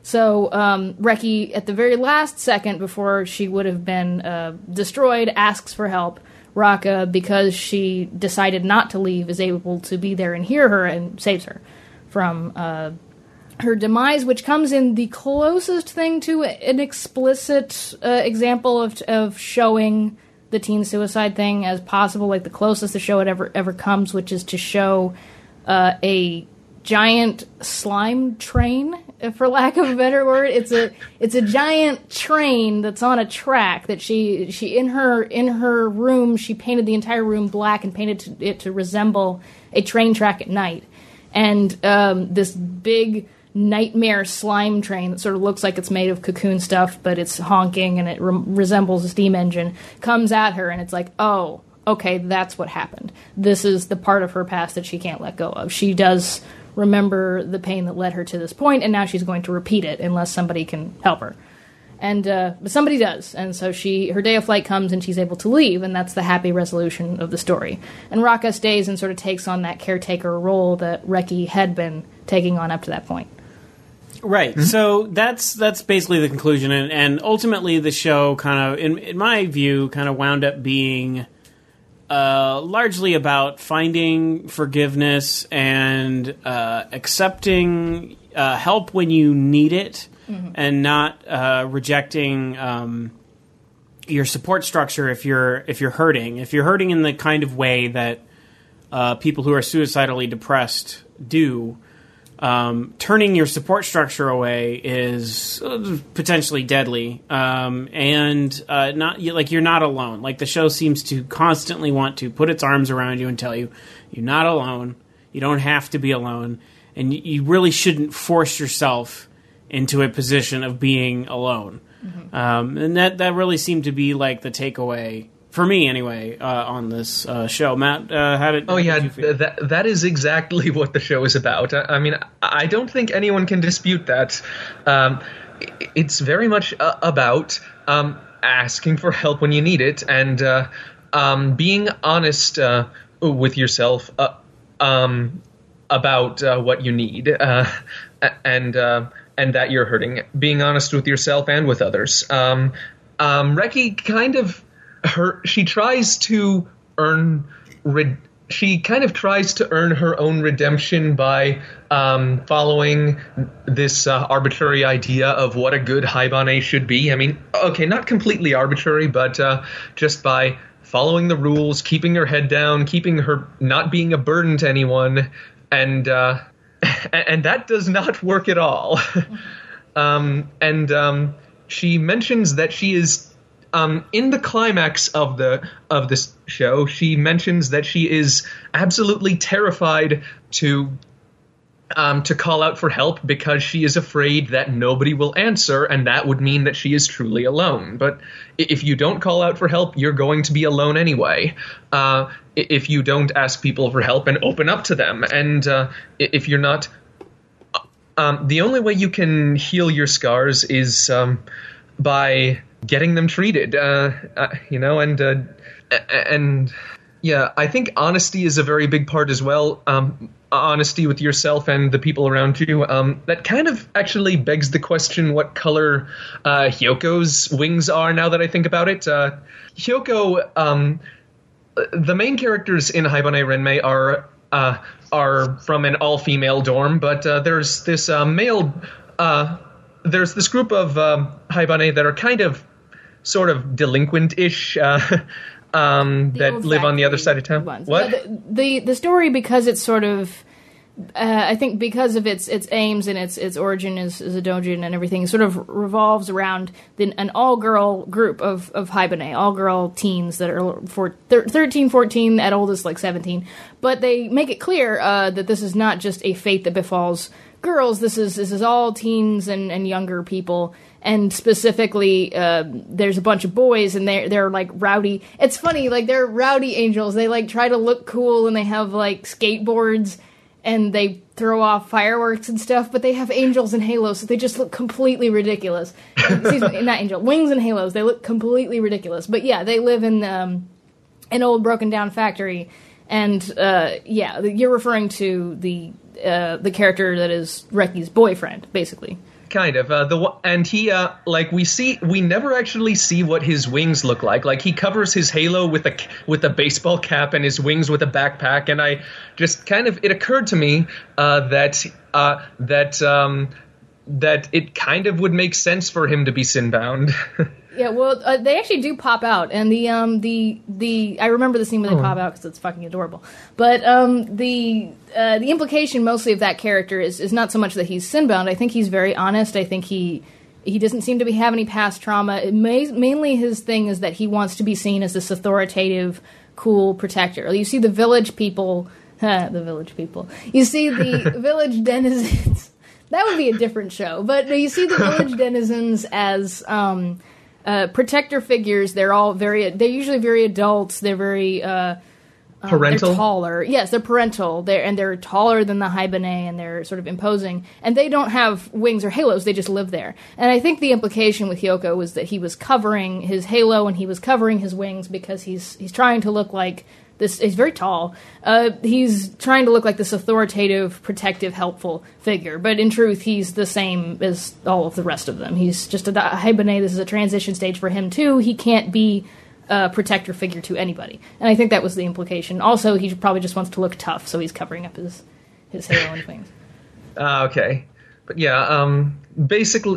So um, Reki, at the very last second before she would have been uh, destroyed, asks for help. Raka, because she decided not to leave, is able to be there and hear her and saves her from uh, her demise, which comes in the closest thing to an explicit uh, example of of showing the teen suicide thing as possible, like the closest the show it ever ever comes, which is to show uh, a giant slime train, for lack of a better word. It's a it's a giant train that's on a track that she she in her in her room she painted the entire room black and painted to, it to resemble a train track at night. And um, this big nightmare slime train that sort of looks like it's made of cocoon stuff, but it's honking and it re- resembles a steam engine, comes at her, and it's like, oh, okay, that's what happened. This is the part of her past that she can't let go of. She does remember the pain that led her to this point, and now she's going to repeat it unless somebody can help her. And uh, but somebody does, and so she her day of flight comes, and she's able to leave, and that's the happy resolution of the story. And Raka stays and sort of takes on that caretaker role that Reki had been taking on up to that point. Right. Mm-hmm. So that's that's basically the conclusion, and, and ultimately the show kind of, in, in my view, kind of wound up being Uh, largely about finding forgiveness and uh, accepting uh, help when you need it, mm-hmm. and not uh, rejecting um, your support structure if you're if you're hurting. If you're hurting in the kind of way that uh, people who are suicidally depressed do. Um, turning your support structure away is potentially deadly, um, and uh, not like you're not alone. Like the show seems to constantly want to put its arms around you and tell you you're not alone. You don't have to be alone, and you really shouldn't force yourself into a position of being alone. Mm-hmm. Um, and that that really seemed to be like the takeaway. For me, anyway, uh, on this uh, show, Matt, uh, how did? Oh how yeah, did you feel? that that is exactly what the show is about. I, I mean, I don't think anyone can dispute that. Um, it's very much uh, about um, asking for help when you need it, and uh, um, being honest uh, with yourself uh, um, about uh, what you need, uh, and uh, and that you're hurting. Being honest with yourself and with others. Um, um, Reki kind of. Her she tries to earn re- she kind of tries to earn her own redemption by um, following this uh, arbitrary idea of what a good Haibane should be. I mean, okay, not completely arbitrary, but uh, just by following the rules, keeping her head down, keeping her not being a burden to anyone, and uh, and that does not work at all. um, and um, she mentions that she is. Um, in the climax of the of this show, she mentions that she is absolutely terrified to um, to call out for help because she is afraid that nobody will answer, and that would mean that she is truly alone. But if you don't call out for help, you're going to be alone anyway. Uh, if you don't ask people for help and open up to them, and uh, if you're not, um, the only way you can heal your scars is um, by getting them treated, uh, uh, you know, and uh, and yeah, I think honesty is a very big part as well. Um, honesty with yourself and the people around you. Um, that kind of actually begs the question what color uh, Hyoko's wings are. Now that I think about it, uh, Hyoko, um, the main characters in Haibane Renmei are uh, are from an all-female dorm, but uh, there's this uh, male. Uh, There's this group of um, Haibane that are kind of sort of delinquent-ish uh, um, that live on the other side of town. Ones. What? The, the the story, because it's sort of, uh, I think because of its its aims and its its origin as, as a doujin and everything, sort of revolves around the, an all-girl group of, of Haibane, all-girl teens that are for thirteen, fourteen, at oldest like seventeen. But they make it clear uh, that this is not just a fate that befalls girls. This is this is all teens and, and younger people, and specifically uh, there's a bunch of boys and they're they're like rowdy. It's funny, like they're rowdy angels. They like try to look cool and they have like skateboards and they throw off fireworks and stuff, but they have angels and halos, so they just look completely ridiculous. Excuse me, not angel, wings and halos. They look completely ridiculous. But yeah, they live in um, an old broken down factory, and uh, yeah, you're referring to the. Uh, the character that is Reki's boyfriend, basically. Kind of. Uh, the and he uh, like we see we never actually see what his wings look like. Like he covers his halo with a with a baseball cap and his wings with a backpack. And I just kind of it occurred to me uh, that uh, that um, that it kind of would make sense for him to be sinbound. Yeah, well, uh, they actually do pop out, and the um the the I remember the scene where they oh. pop out because it's fucking adorable. But um the uh, the implication mostly of that character is is not so much that he's sinbound. I think he's very honest. I think he he doesn't seem to be have any past trauma. It may, mainly his thing is that he wants to be seen as this authoritative, cool protector. You see the village people, huh, the village people. You see the village denizens. That would be a different show, but you see the village denizens as um. Uh, protector figures. They're all very. They're usually very adults. They're very uh, um, parental. They're taller. Yes, they're parental. They're and they're taller than the Haibane, and they're sort of imposing. And they don't have wings or halos. They just live there. And I think the implication with Hyoko was that he was covering his halo and he was covering his wings because he's he's trying to look like this. He's very tall. Uh, he's trying to look like this authoritative, protective, helpful figure. But in truth, he's the same as all of the rest of them. He's just a Haibane. This is a transition stage for him, too. He can't be a protector figure to anybody. And I think that was the implication. Also, he probably just wants to look tough, so he's covering up his, his halo and wings. Uh, okay. But yeah, um, basically...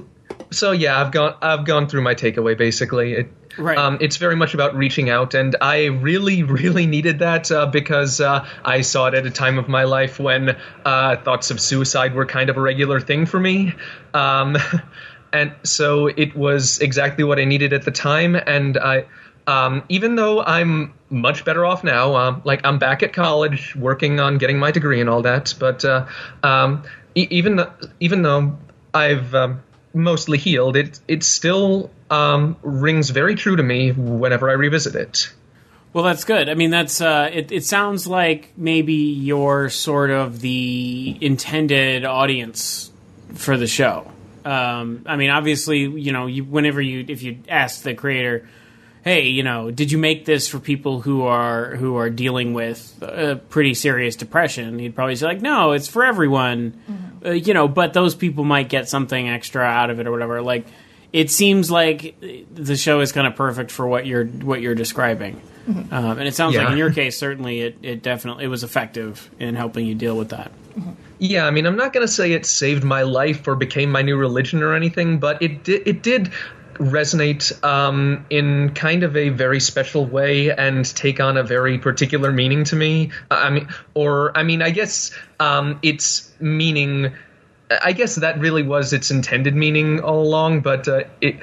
so yeah, I've gone I've gone through my takeaway basically. It, Right. Um, it's very much about reaching out, and I really, really needed that uh, because uh, I saw it at a time of my life when uh, thoughts of suicide were kind of a regular thing for me. Um, and so it was exactly what I needed at the time, and I, um, even though I'm much better off now, um, like I'm back at college working on getting my degree and all that, but uh, um, e- even, th- even though I've um, mostly healed, it, it still... Um, rings very true to me whenever I revisit it. Well, that's good. I mean, that's uh, it, it sounds like maybe you're sort of the intended audience for the show. Um, I mean, obviously, you know, you, whenever you if you ask the creator, hey, you know, did you make this for people who are who are dealing with a pretty serious depression? He'd probably say like, no, it's for everyone. Mm-hmm. Uh, you know, but those people might get something extra out of it or whatever. Like. It seems like the show is kind of perfect for what you're what you're describing, mm-hmm. um, and it sounds yeah. like in your case, certainly it, it definitely it was effective in helping you deal with that. Mm-hmm. Yeah, I mean, I'm not going to say it saved my life or became my new religion or anything, but it did it did resonate um, in kind of a very special way and take on a very particular meaning to me. I mean, or I mean, I guess um, its meaning. I guess that really was its intended meaning all along, but uh, it,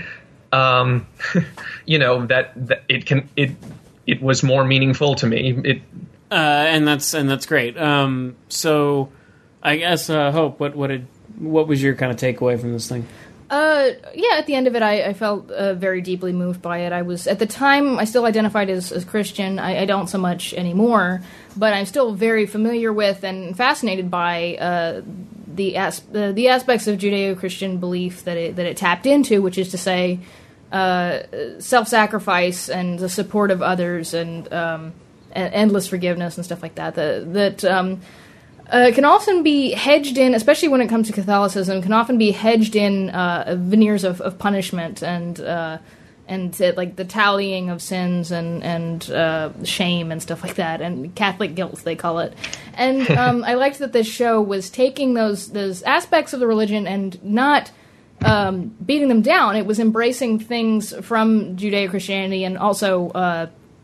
um, you know, that, that it can it it was more meaningful to me. It, uh, and that's and that's great. Um, so, I guess uh, Hope, what what did what was your kind of takeaway from this thing? Uh, yeah, at the end of it, I, I felt uh, very deeply moved by it. I was, at the time, I still identified as, as Christian. I, I don't so much anymore, but I'm still very familiar with and fascinated by uh, the as, uh, the aspects of Judeo-Christian belief that it that it tapped into, which is to say, uh, self-sacrifice and the support of others and um, endless forgiveness and stuff like that. That that um, Uh, can often be hedged in, especially when it comes to Catholicism, can often be hedged in uh, veneers of, of punishment and uh, and uh, like the tallying of sins and and uh, shame and stuff like that, and Catholic guilt they call it. And um, I liked that this show was taking those those aspects of the religion and not um, beating them down. It was embracing things from Judeo-Christianity and also. Uh,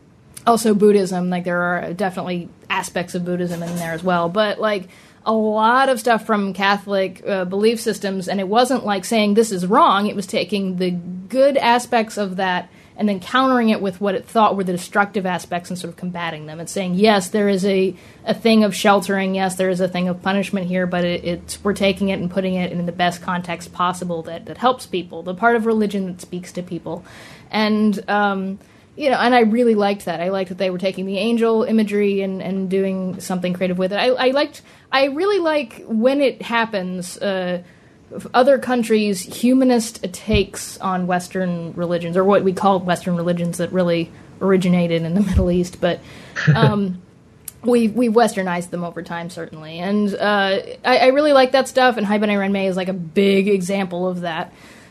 Also Buddhism, like there are definitely aspects of Buddhism in there as well, but like a lot of stuff from Catholic uh, belief systems, and it wasn't like saying this is wrong, it was taking the good aspects of that and then countering it with what it thought were the destructive aspects and sort of combating them and saying, yes, there is a, a thing of sheltering, yes, there is a thing of punishment here, but it, it's we're taking it and putting it in the best context possible that, that helps people, the part of religion that speaks to people. And, um... You know, and I really liked that. I liked that they were taking the angel imagery and, and doing something creative with it. I, I liked, I really like when it happens, uh, other countries' humanist takes on Western religions, or what we call Western religions that really originated in the Middle East. But um, we we westernized them over time, certainly. And uh, I, I really like that stuff, and Haibane Renmei is like a big example of that.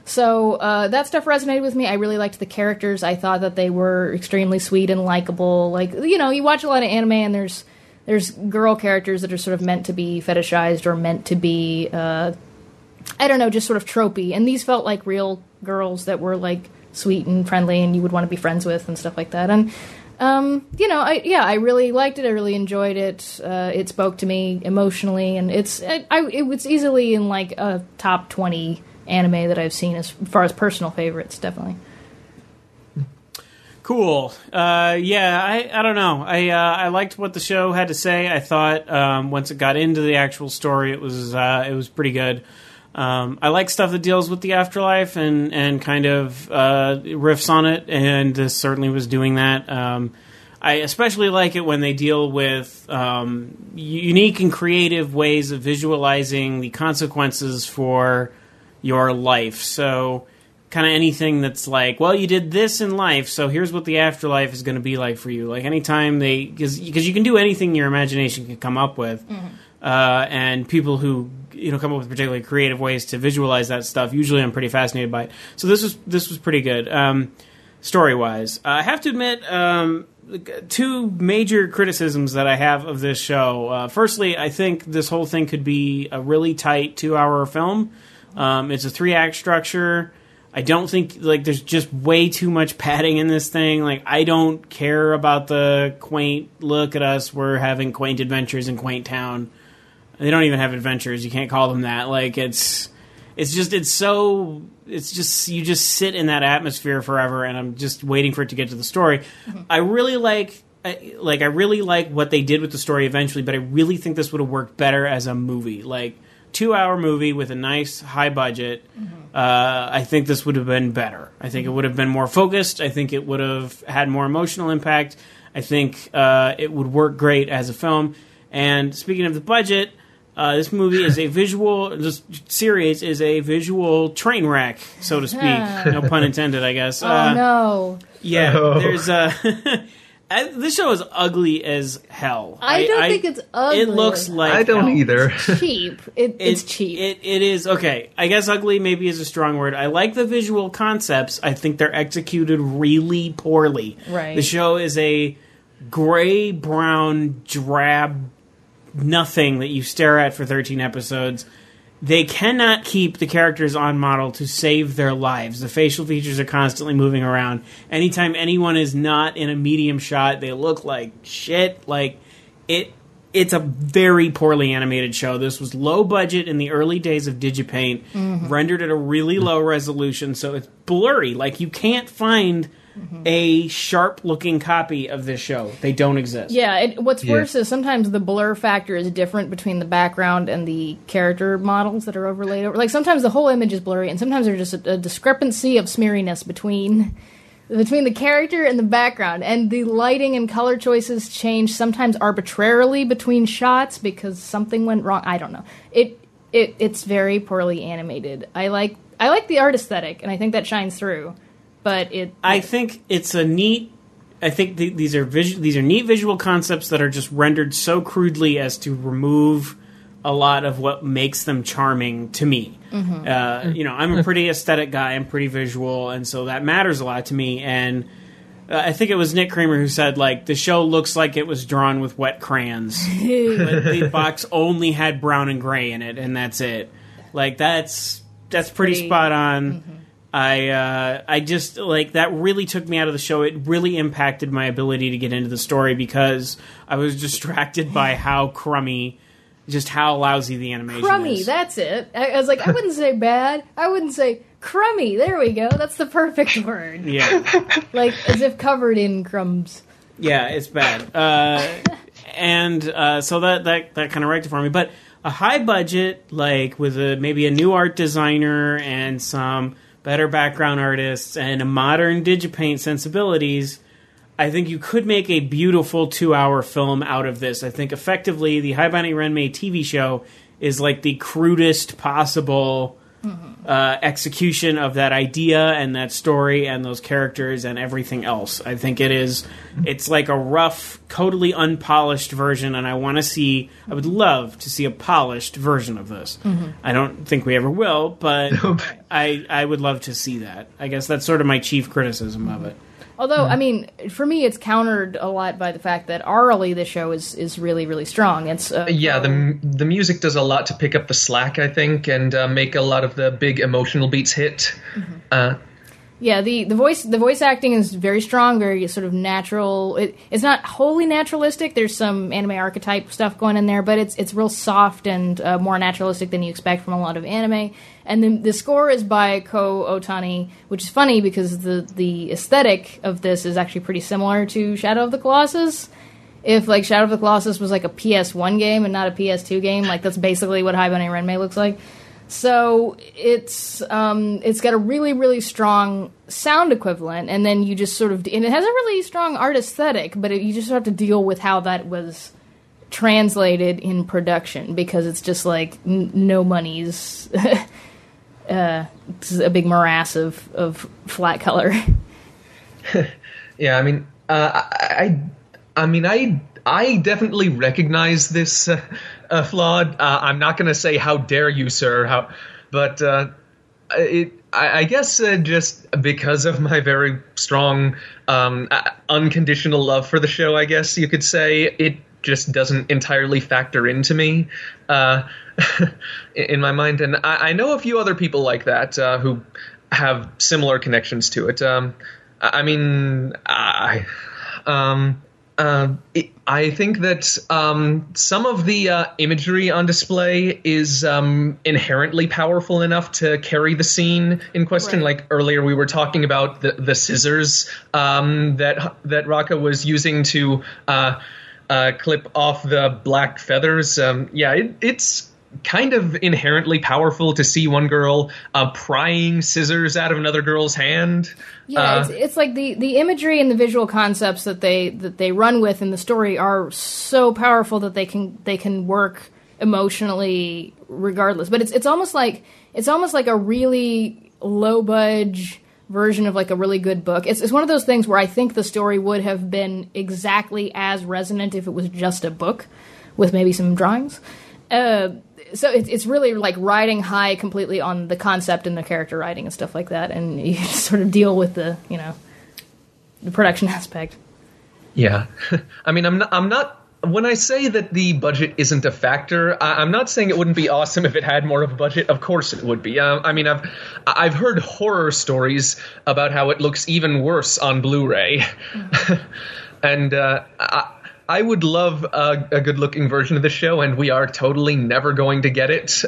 So uh, that stuff resonated with me. I really liked the characters. I thought that they were extremely sweet and likable. Like, you know, you watch a lot of anime and there's there's girl characters that are sort of meant to be fetishized or meant to be, uh, I don't know, just sort of tropey. And these felt like real girls that were, like, sweet and friendly and you would want to be friends with and stuff like that. And, um, you know, I, yeah, I really liked it. I really enjoyed it. Uh, it spoke to me emotionally. And it's I, I, it was easily in, like, a top twenty anime that I've seen as far as personal favorites, definitely. Cool. Uh, yeah, I, I don't know. I uh, I liked what the show had to say. I thought um, once it got into the actual story, it was uh, it was pretty good. Um, I like stuff that deals with the afterlife and and kind of uh, riffs on it, and this certainly was doing that. Um, I especially like it when they deal with um, unique and creative ways of visualizing the consequences for your life. So kind of anything that's like, well, you did this in life, so here's what the afterlife is going to be like for you. Like anytime they, because you can do anything your imagination can come up with, mm-hmm. uh, and people who you know come up with particularly creative ways to visualize that stuff, usually I'm pretty fascinated by it. So this was this was pretty good. Um, story wise, uh, I have to admit, um, two major criticisms that I have of this show. Uh, firstly, I think this whole thing could be a really tight two hour film. Um, it's a three-act structure, I don't think, like, there's just way too much padding in this thing. Like, I don't care about the quaint, look at us, we're having quaint adventures in Quaint Town. They don't even have adventures. You can't call them that. Like, it's, it's just, it's so, it's just, you just sit in that atmosphere forever, and I'm just waiting for it to get to the story. Mm-hmm. I really like, I, like, I really like what they did with the story eventually, but I really think this would have worked better as a movie. Like, two-hour movie with a nice high budget. Mm-hmm. Uh, I think this would have been better. I think it would have been more focused. I think it would have had more emotional impact. I think uh, it would work great as a film. And speaking of the budget, uh, this movie is a visual. This series is a visual train wreck, so to speak. No pun intended, I guess. Oh uh, no! Yeah, Oh. there's a. I, this show is ugly as hell. I don't think it's ugly. It looks like I don't hell. either. cheap. It, it's It- cheap. It, it is, okay. I guess ugly maybe is a strong word. I like the visual concepts. I think they're executed really poorly. Right. The show is a gray, brown, drab nothing that you stare at for thirteen episodes. They cannot keep the characters on model to save their lives. The facial features are constantly moving around. Anytime anyone is not in a medium shot, they look like shit. Like, it. It's a very poorly animated show. This was low budget in the early days of Digipaint, mm-hmm. rendered at a really low resolution, so it's blurry. Like, you can't find mm-hmm. a sharp-looking copy of this show. They don't exist. Yeah, it, what's Yeah. worse is sometimes the blur factor is different between the background and the character models that are overlaid over. Like, sometimes the whole image is blurry, and sometimes there's just a, a discrepancy of smeariness between between the character and the background. And the lighting and color choices change sometimes arbitrarily between shots because something went wrong. I don't know. It it it's very poorly animated. I like I like the art aesthetic, and I think that shines through. But it I think it's a neat. I think th- these are visu- these are neat visual concepts that are just rendered so crudely as to remove a lot of what makes them charming to me. Mm-hmm. Uh, you know, I'm a pretty aesthetic guy. I'm pretty visual, and so that matters a lot to me. And uh, I think it was Nick Kramer who said, like, the show looks like it was drawn with wet crayons. But the box only had brown and gray in it, and that's it. Like, that's that's pretty, Pretty- spot on. Mm-hmm. I uh, I just, like, that really took me out of the show. It really impacted my ability to get into the story because I was distracted by how crummy, just how lousy the animation crummy, is. that's it. I, I was like, I wouldn't say bad. I wouldn't say crummy. There we go. That's the perfect word. Yeah, Like, as if covered in crumbs. yeah, it's bad. Uh, and uh, so that, that, that kind of wrecked it for me. But a high budget, like, with a, maybe a new art designer and some better background artists and a modern Digipaint sensibilities, I think you could make a beautiful two-hour film out of this. I think effectively the Haibane Renmei T V show is like the crudest possible mm-hmm. uh, execution of that idea and that story and those characters and everything else. I think it is. It's like a rough, totally unpolished version, and I want to see. I would love to see a polished version of this. Mm-hmm. I don't think we ever will, but I I would love to see that. I guess that's sort of my chief criticism of it. Although, I mean, for me, it's countered a lot by the fact that orally the show is, is really, really strong. It's uh, Yeah, the the music does a lot to pick up the slack, I think, and uh, make a lot of the big emotional beats hit. Mm-hmm. Uh, yeah, the, the voice the voice acting is very strong, very sort of natural. It, it's not wholly naturalistic. There's some anime archetype stuff going in there, but it's it's real soft and uh, more naturalistic than you expect from a lot of anime. And then the score is by Ko Otani, which is funny because the the aesthetic of this is actually pretty similar to Shadow of the Colossus. If, like, Shadow of the Colossus was like a P S one game and not a P S two game, like, that's basically what Haibane Renmei looks like. So it's um, it's got a really, really strong sound equivalent, and then you just sort of... And it has a really strong art aesthetic, but it, you just have to deal with how that was translated in production, because it's just like n- no money's... uh, it's a big morass of, of flat color. yeah, I mean, uh, I, I, I mean, I, I definitely recognize this uh, uh, flawed. Uh, I'm not going to say "How dare you, sir," how, but uh, it. I, I guess uh, just because of my very strong, um, uh, unconditional love for the show, I guess you could say, it just doesn't entirely factor into me uh, in my mind. And I, I know a few other people like that uh, who have similar connections to it. Um, I mean, I, um, uh, it, I think that um, some of the uh, imagery on display is um, inherently powerful enough to carry the scene in question. Right. Like earlier, we were talking about the, the scissors um, that that Raka was using to uh, uh, clip off the black feathers. Um, yeah, it, it's kind of inherently powerful to see one girl uh, prying scissors out of another girl's hand. Yeah, uh, it's, it's like the, the imagery and the visual concepts that they that they run with in the story are so powerful that they can they can work emotionally regardless. But it's it's almost like it's almost like a really low budge version of like a really good book. It's it's one of those things where I think the story would have been exactly as resonant if it was just a book with maybe some drawings. Uh, so it's it's really like riding high completely on the concept and the character writing and stuff like that, and you just sort of deal with the you know the production aspect. Yeah, I mean, I'm not, I'm not. When I say that the budget isn't a factor, I, I'm not saying it wouldn't be awesome if it had more of a budget. Of course, it would be. Uh, I mean, I've I've heard horror stories about how it looks even worse on Blu-ray, mm-hmm. and uh, I, I would love a, a good-looking version of the show, and we are totally never going to get it.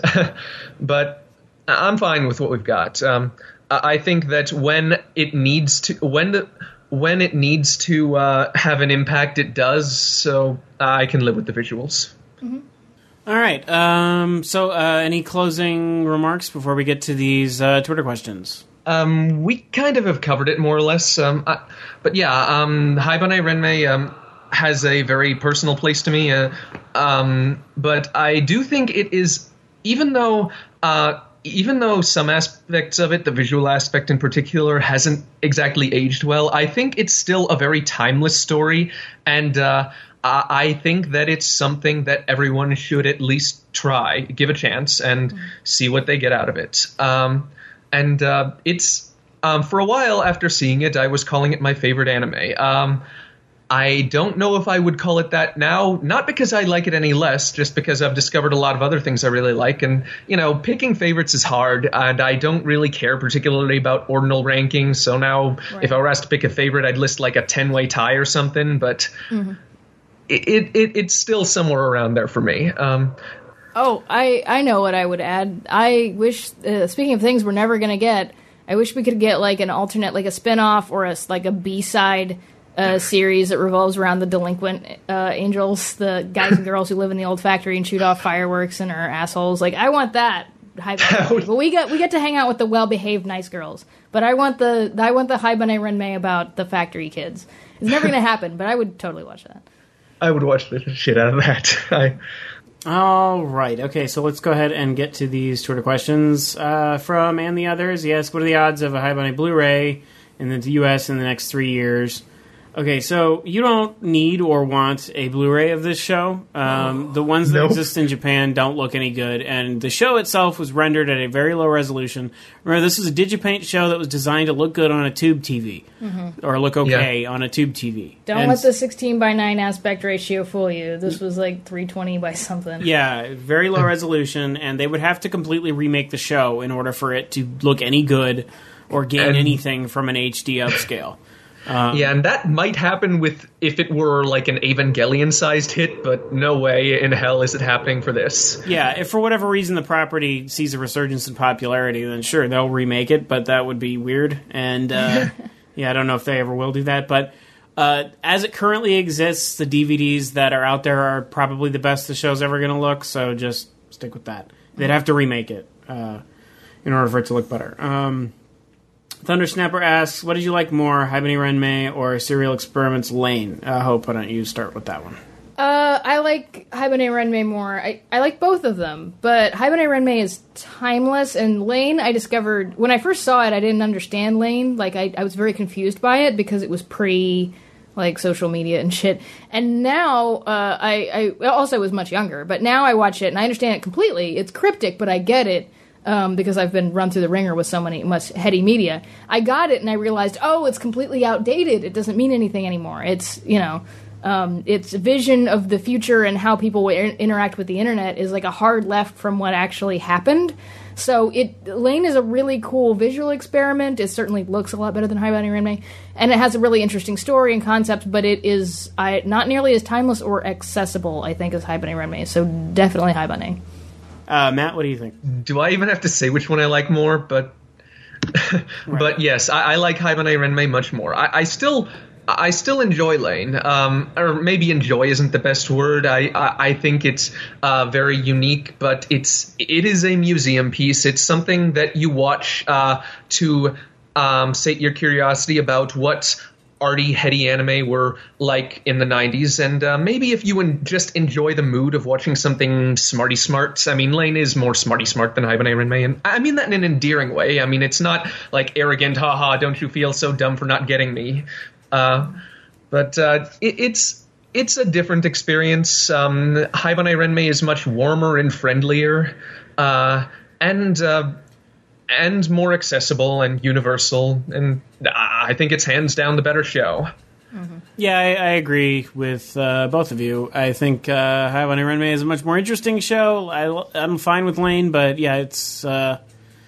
But I'm fine with what we've got. Um, I think that when it needs to, when the, when it needs to uh, have an impact, it does. So I can live with the visuals. Mm-hmm. All right. Um, so, uh, any closing remarks before we get to these uh, Twitter questions? Um, we kind of have covered it more or less. Um, I, but yeah, um, Haibane Renmei. Um, has a very personal place to me, uh, um, but I do think it is, even though uh, even though some aspects of it, the visual aspect in particular, hasn't exactly aged well, I think it's still a very timeless story, and uh, I think that it's something that everyone should at least try, give a chance, and mm-hmm. see what they get out of it. Um, and uh, it's, um, for a while after seeing it, I was calling it my favorite anime. Um, I don't know if I would call it that now, not because I like it any less, just because I've discovered a lot of other things I really like. And, you know, picking favorites is hard, and I don't really care particularly about ordinal rankings. So now right. if I were asked to pick a favorite, I'd list like a ten-way tie or something, but mm-hmm. it, it, it it's still somewhere around there for me. Um, oh, I, I know what I would add. I wish, uh, speaking of things we're never going to get, I wish we could get like an alternate, like a spin-off or a, like a B-side a series that revolves around the delinquent uh, angels, the guys and girls who live in the old factory and shoot off fireworks and are assholes. Like, I want that. But we get we get to hang out with the well-behaved nice girls. But I want the I want the Haibane Renmei about the factory kids. It's never going to happen, but I would totally watch that. I would watch the shit out of that. I... All right. Okay, so let's go ahead and get to these Twitter questions uh, from And the Others. Yes, what are the odds of a Haibane Blu-ray in the U S in the next three years? Okay, so you don't need or want a Blu-ray of this show. Um, the ones that nope. exist in Japan don't look any good, and the show itself was rendered at a very low resolution. Remember, this is a Digipaint show that was designed to look good on a tube T V, mm-hmm. or look okay yeah. on a tube T V. Don't and let the sixteen by nine aspect ratio fool you. This was like three twenty by something. Yeah, very low resolution, and they would have to completely remake the show in order for it to look any good or gain and- anything from an H D upscale. Um, yeah, and that might happen with if it were like an Evangelion-sized hit, but no way in hell is it happening for this. Yeah, if for whatever reason the property sees a resurgence in popularity, then sure, they'll remake it, but that would be weird. And, uh, yeah, I don't know if they ever will do that. But uh, as it currently exists, the D V Ds that are out there are probably the best the show's ever going to look, so just stick with that. They'd have to remake it uh, in order for it to look better. Um... Thundersnapper asks, what did you like more, Haibane Renmei or Serial Experiments Lane? I uh, hope why don't you start with that one? Uh, I like Haibane Renmei more. I, I like both of them, but Haibane Renmei is timeless, and Lane, I discovered, when I first saw it, I didn't understand Lane. Like, I, I was very confused by it because it was pre, like, social media and shit. And now, uh, I, I also was much younger, but now I watch it and I understand it completely. It's cryptic, but I get it. Um, because I've been run through the ringer with so many much heady media. I got it and I realized, oh, it's completely outdated. It doesn't mean anything anymore. It's, you know, um, its vision of the future and how people will inter- interact with the internet is like a hard left from what actually happened. So it Lane is a really cool visual experiment. It certainly looks a lot better than Haibane Renmei, and it has a really interesting story and concept, but it is I, not nearly as timeless or accessible, I think, as Haibane Renmei. So definitely Haibane. Uh, Matt, what do you think? Do I even have to say which one I like more? But right. But yes, I, I like Haibane Renmei much more. I, I still... I still enjoy Lane, um, or maybe enjoy isn't the best word. I I, I think it's uh, very unique, but it's it is a museum piece. It's something that you watch uh, to um, sate your curiosity about what arty, heady anime were like in the nineties, and uh, maybe if you en- just enjoy the mood of watching something smarty smart. I mean, Lane is more smarty smart than Haibane Renmei, and I mean that in an endearing way. I mean, it's not like arrogant, haha, don't you feel so dumb for not getting me. Uh, but uh, it, it's it's a different experience. Um, Haibane Renmei is much warmer and friendlier, uh, and uh, and more accessible and universal. And I think it's hands down the better show. Mm-hmm. Yeah, I, I agree with uh, both of you. I think uh, Haibane Renmei is a much more interesting show. I, I'm fine with Lane, but yeah, it's. Uh,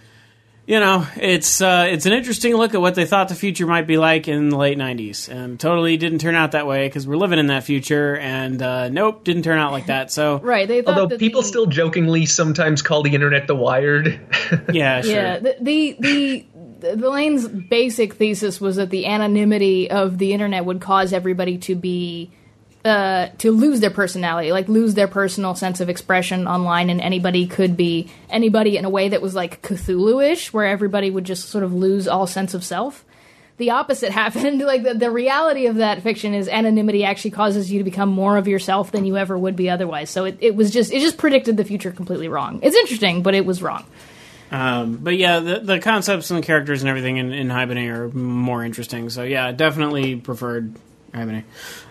You know, it's uh, it's an interesting look at what they thought the future might be like in the late nineties, and totally didn't turn out that way because we're living in that future, and uh, nope, didn't turn out like that. So right, they thought although that people the, still jokingly sometimes call the internet the Wired. yeah, sure. Yeah, the the the, the Lane's basic thesis was that the anonymity of the internet would cause everybody to be. Uh, to lose their personality, like lose their personal sense of expression online, and anybody could be anybody in a way that was like Cthulhu-ish, where everybody would just sort of lose all sense of self. The opposite happened. Like the, the reality of that fiction is anonymity actually causes you to become more of yourself than you ever would be otherwise. So it, it was just it just predicted the future completely wrong. It's interesting, but it was wrong. Um, but yeah, the, the concepts and the characters and everything in, in Haibane are more interesting. So yeah, definitely preferred Haibane.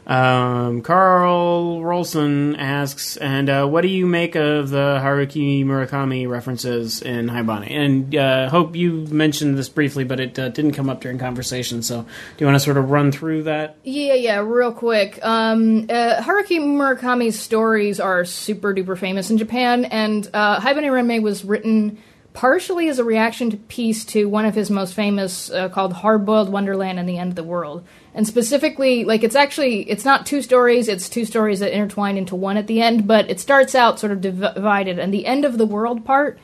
Um, Carl Rolson asks, and uh, what do you make of the Haruki Murakami references in Haibane? And uh, hope you mentioned this briefly, but it uh, didn't come up during conversation. So do you want to sort of run through that? Yeah, yeah, real quick. Um, uh, Haruki Murakami's stories are super duper famous in Japan, and uh, Haibane Renmei was written partially as a reaction to piece to one of his most famous, uh, called Hard-Boiled Wonderland and the End of the World. And specifically, like, it's actually, it's not two stories, it's two stories that intertwine into one at the end, but it starts out sort of div- divided, and the end of the world part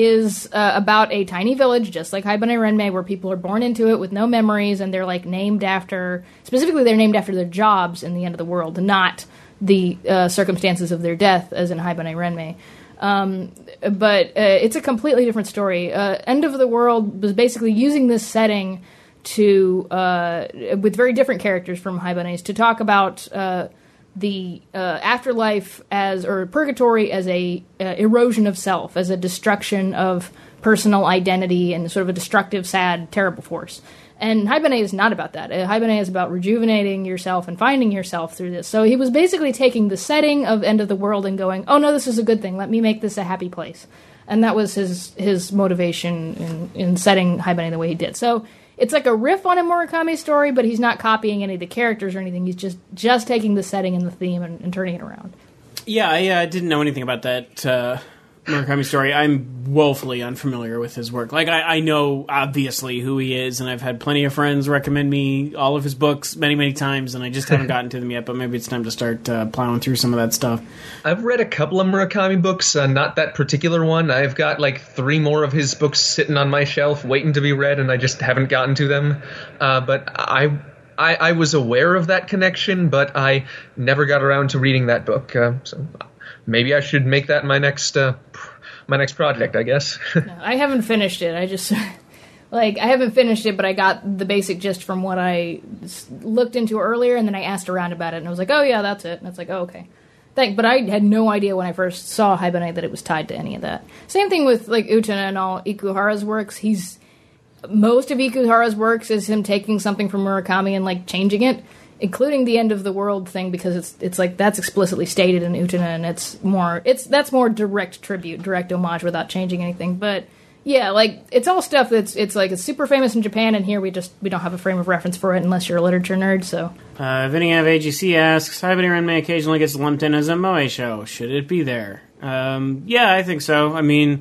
is uh, about a tiny village, just like Haibane Renmei, where people are born into it with no memories, and they're, like, named after, specifically they're named after their jobs in the end of the world, not the uh, circumstances of their death, as in Haibane Renmei. Um, but uh, it's a completely different story. Uh, End of the World was basically using this setting to, uh, with very different characters from Haibane's, to talk about uh, the uh, afterlife as, or purgatory as a uh, erosion of self, as a destruction of personal identity and sort of a destructive, sad, terrible force. And Haibane is not about that. Uh, Haibane is about rejuvenating yourself and finding yourself through this. So he was basically taking the setting of End of the World and going, oh no, this is a good thing. Let me make this a happy place. And that was his his motivation in, in setting Haibane the way he did. So it's like a riff on a Murakami story, but he's not copying any of the characters or anything. He's just, just taking the setting and the theme and, and turning it around. Yeah, I uh, didn't know anything about that uh, Murakami story. I'm woefully unfamiliar with his work. Like, I, I know, obviously, who he is, and I've had plenty of friends recommend me all of his books many, many times, and I just haven't gotten to them yet, but maybe it's time to start uh, plowing through some of that stuff. I've read a couple of Murakami books, uh, not that particular one. I've got, like, three more of his books sitting on my shelf waiting to be read, and I just haven't gotten to them. Uh, but I... I, I was aware of that connection, but I never got around to reading that book. Uh, so maybe I should make that my next uh, my next project, I guess. No, I haven't finished it. I just like I haven't finished it, but I got the basic gist from what I looked into earlier, and then I asked around about it, and I was like, "Oh yeah, that's it." And it's like, "Oh okay." Thank, but I had no idea when I first saw Haibane that it was tied to any of that. Same thing with like Utena and all Ikuhara's works. He's Most of Ikuhara's works is him taking something from Murakami and like changing it, including the End of the World thing, because it's it's like that's explicitly stated in Utena, and it's more it's that's more direct tribute, direct homage without changing anything. But yeah, like it's all stuff that's it's like it's super famous in Japan, and here we just we don't have a frame of reference for it unless you're a literature nerd. So uh, Vinny of A G C asks, Haibane Renmei occasionally gets lumped in as a moe show. Should it be there? Um, yeah, I think so. I mean,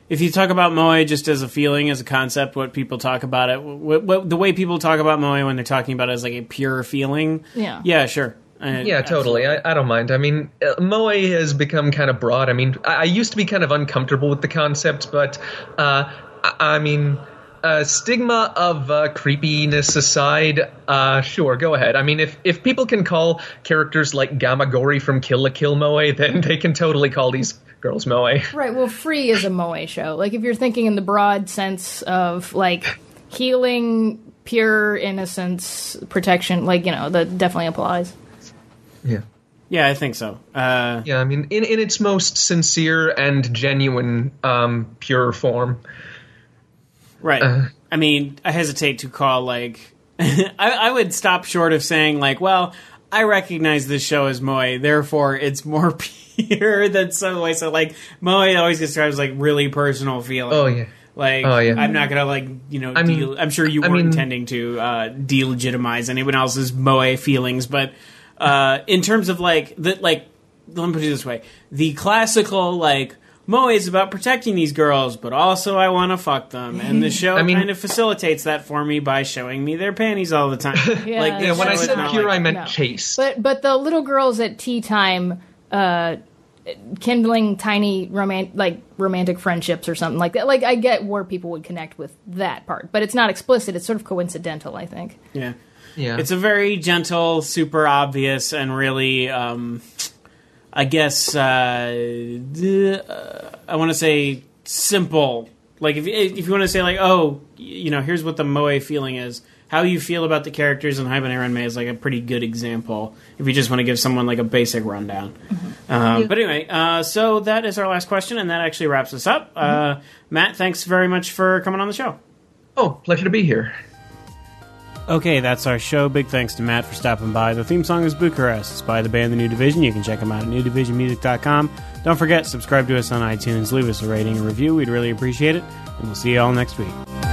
if you talk about moe just as a feeling, as a concept, what people talk about it, what, what, the way people talk about moe when they're talking about it as like a pure feeling. Yeah. Yeah, sure. I, yeah, totally. I, I don't mind. I mean, uh, moe has become kind of broad. I mean, I, I used to be kind of uncomfortable with the concept, but uh, I, I mean, uh, stigma of uh, creepiness aside, uh, sure, go ahead. I mean, if, if people can call characters like Gamagori from Kill la Kill moe, then they can totally call these girls moe. Right, well, Free is a moe show. Like, if you're thinking in the broad sense of, like, healing, pure innocence, protection, like, you know, that definitely applies. Yeah. Yeah, I think so. Uh, yeah, I mean, in, in its most sincere and genuine, um, pure form. Right. Uh, I mean, I hesitate to call, like... I, I would stop short of saying, like, well, I recognize this show as moe, therefore it's more pure than some way. So, like, moe always describes, like, really personal feeling. Oh, yeah. Like, oh, yeah. I'm not going to, like, you know, I mean, de- I'm sure you I weren't mean, intending to uh, delegitimize anyone else's moe feelings, but... Uh, in terms of, like, the, like, let me put it this way. The classical, like, moe is about protecting these girls, but also I want to fuck them. And the show I mean, kind of facilitates that for me by showing me their panties all the time. Yeah, like, yeah, when I said pure, like, I meant no. chase. But but the little girls at tea time uh, kindling tiny roman- like romantic friendships or something like that. Like, I get where people would connect with that part, but it's not explicit. It's sort of coincidental, I think. Yeah. Yeah. It's a very gentle, super obvious, and really, um, I guess, uh, uh, I want to say simple. Like, if, if you want to say, like, oh, you know, here's what the moe feeling is. How you feel about the characters in Haibane Renmei is, like, a pretty good example if you just want to give someone, like, a basic rundown. Mm-hmm. Um, yeah. But anyway, uh, so that is our last question, and that actually wraps us up. Mm-hmm. Uh, Matt, thanks very much for coming on the show. Oh, pleasure to be here. Okay, that's our show. Big thanks to Matt for stopping by. The theme song is Bucharest. It's by the band The New Division. You can check them out at new division music dot com. Don't forget, subscribe to us on iTunes, leave us a rating and review. We'd really appreciate it. And we'll see you all next week.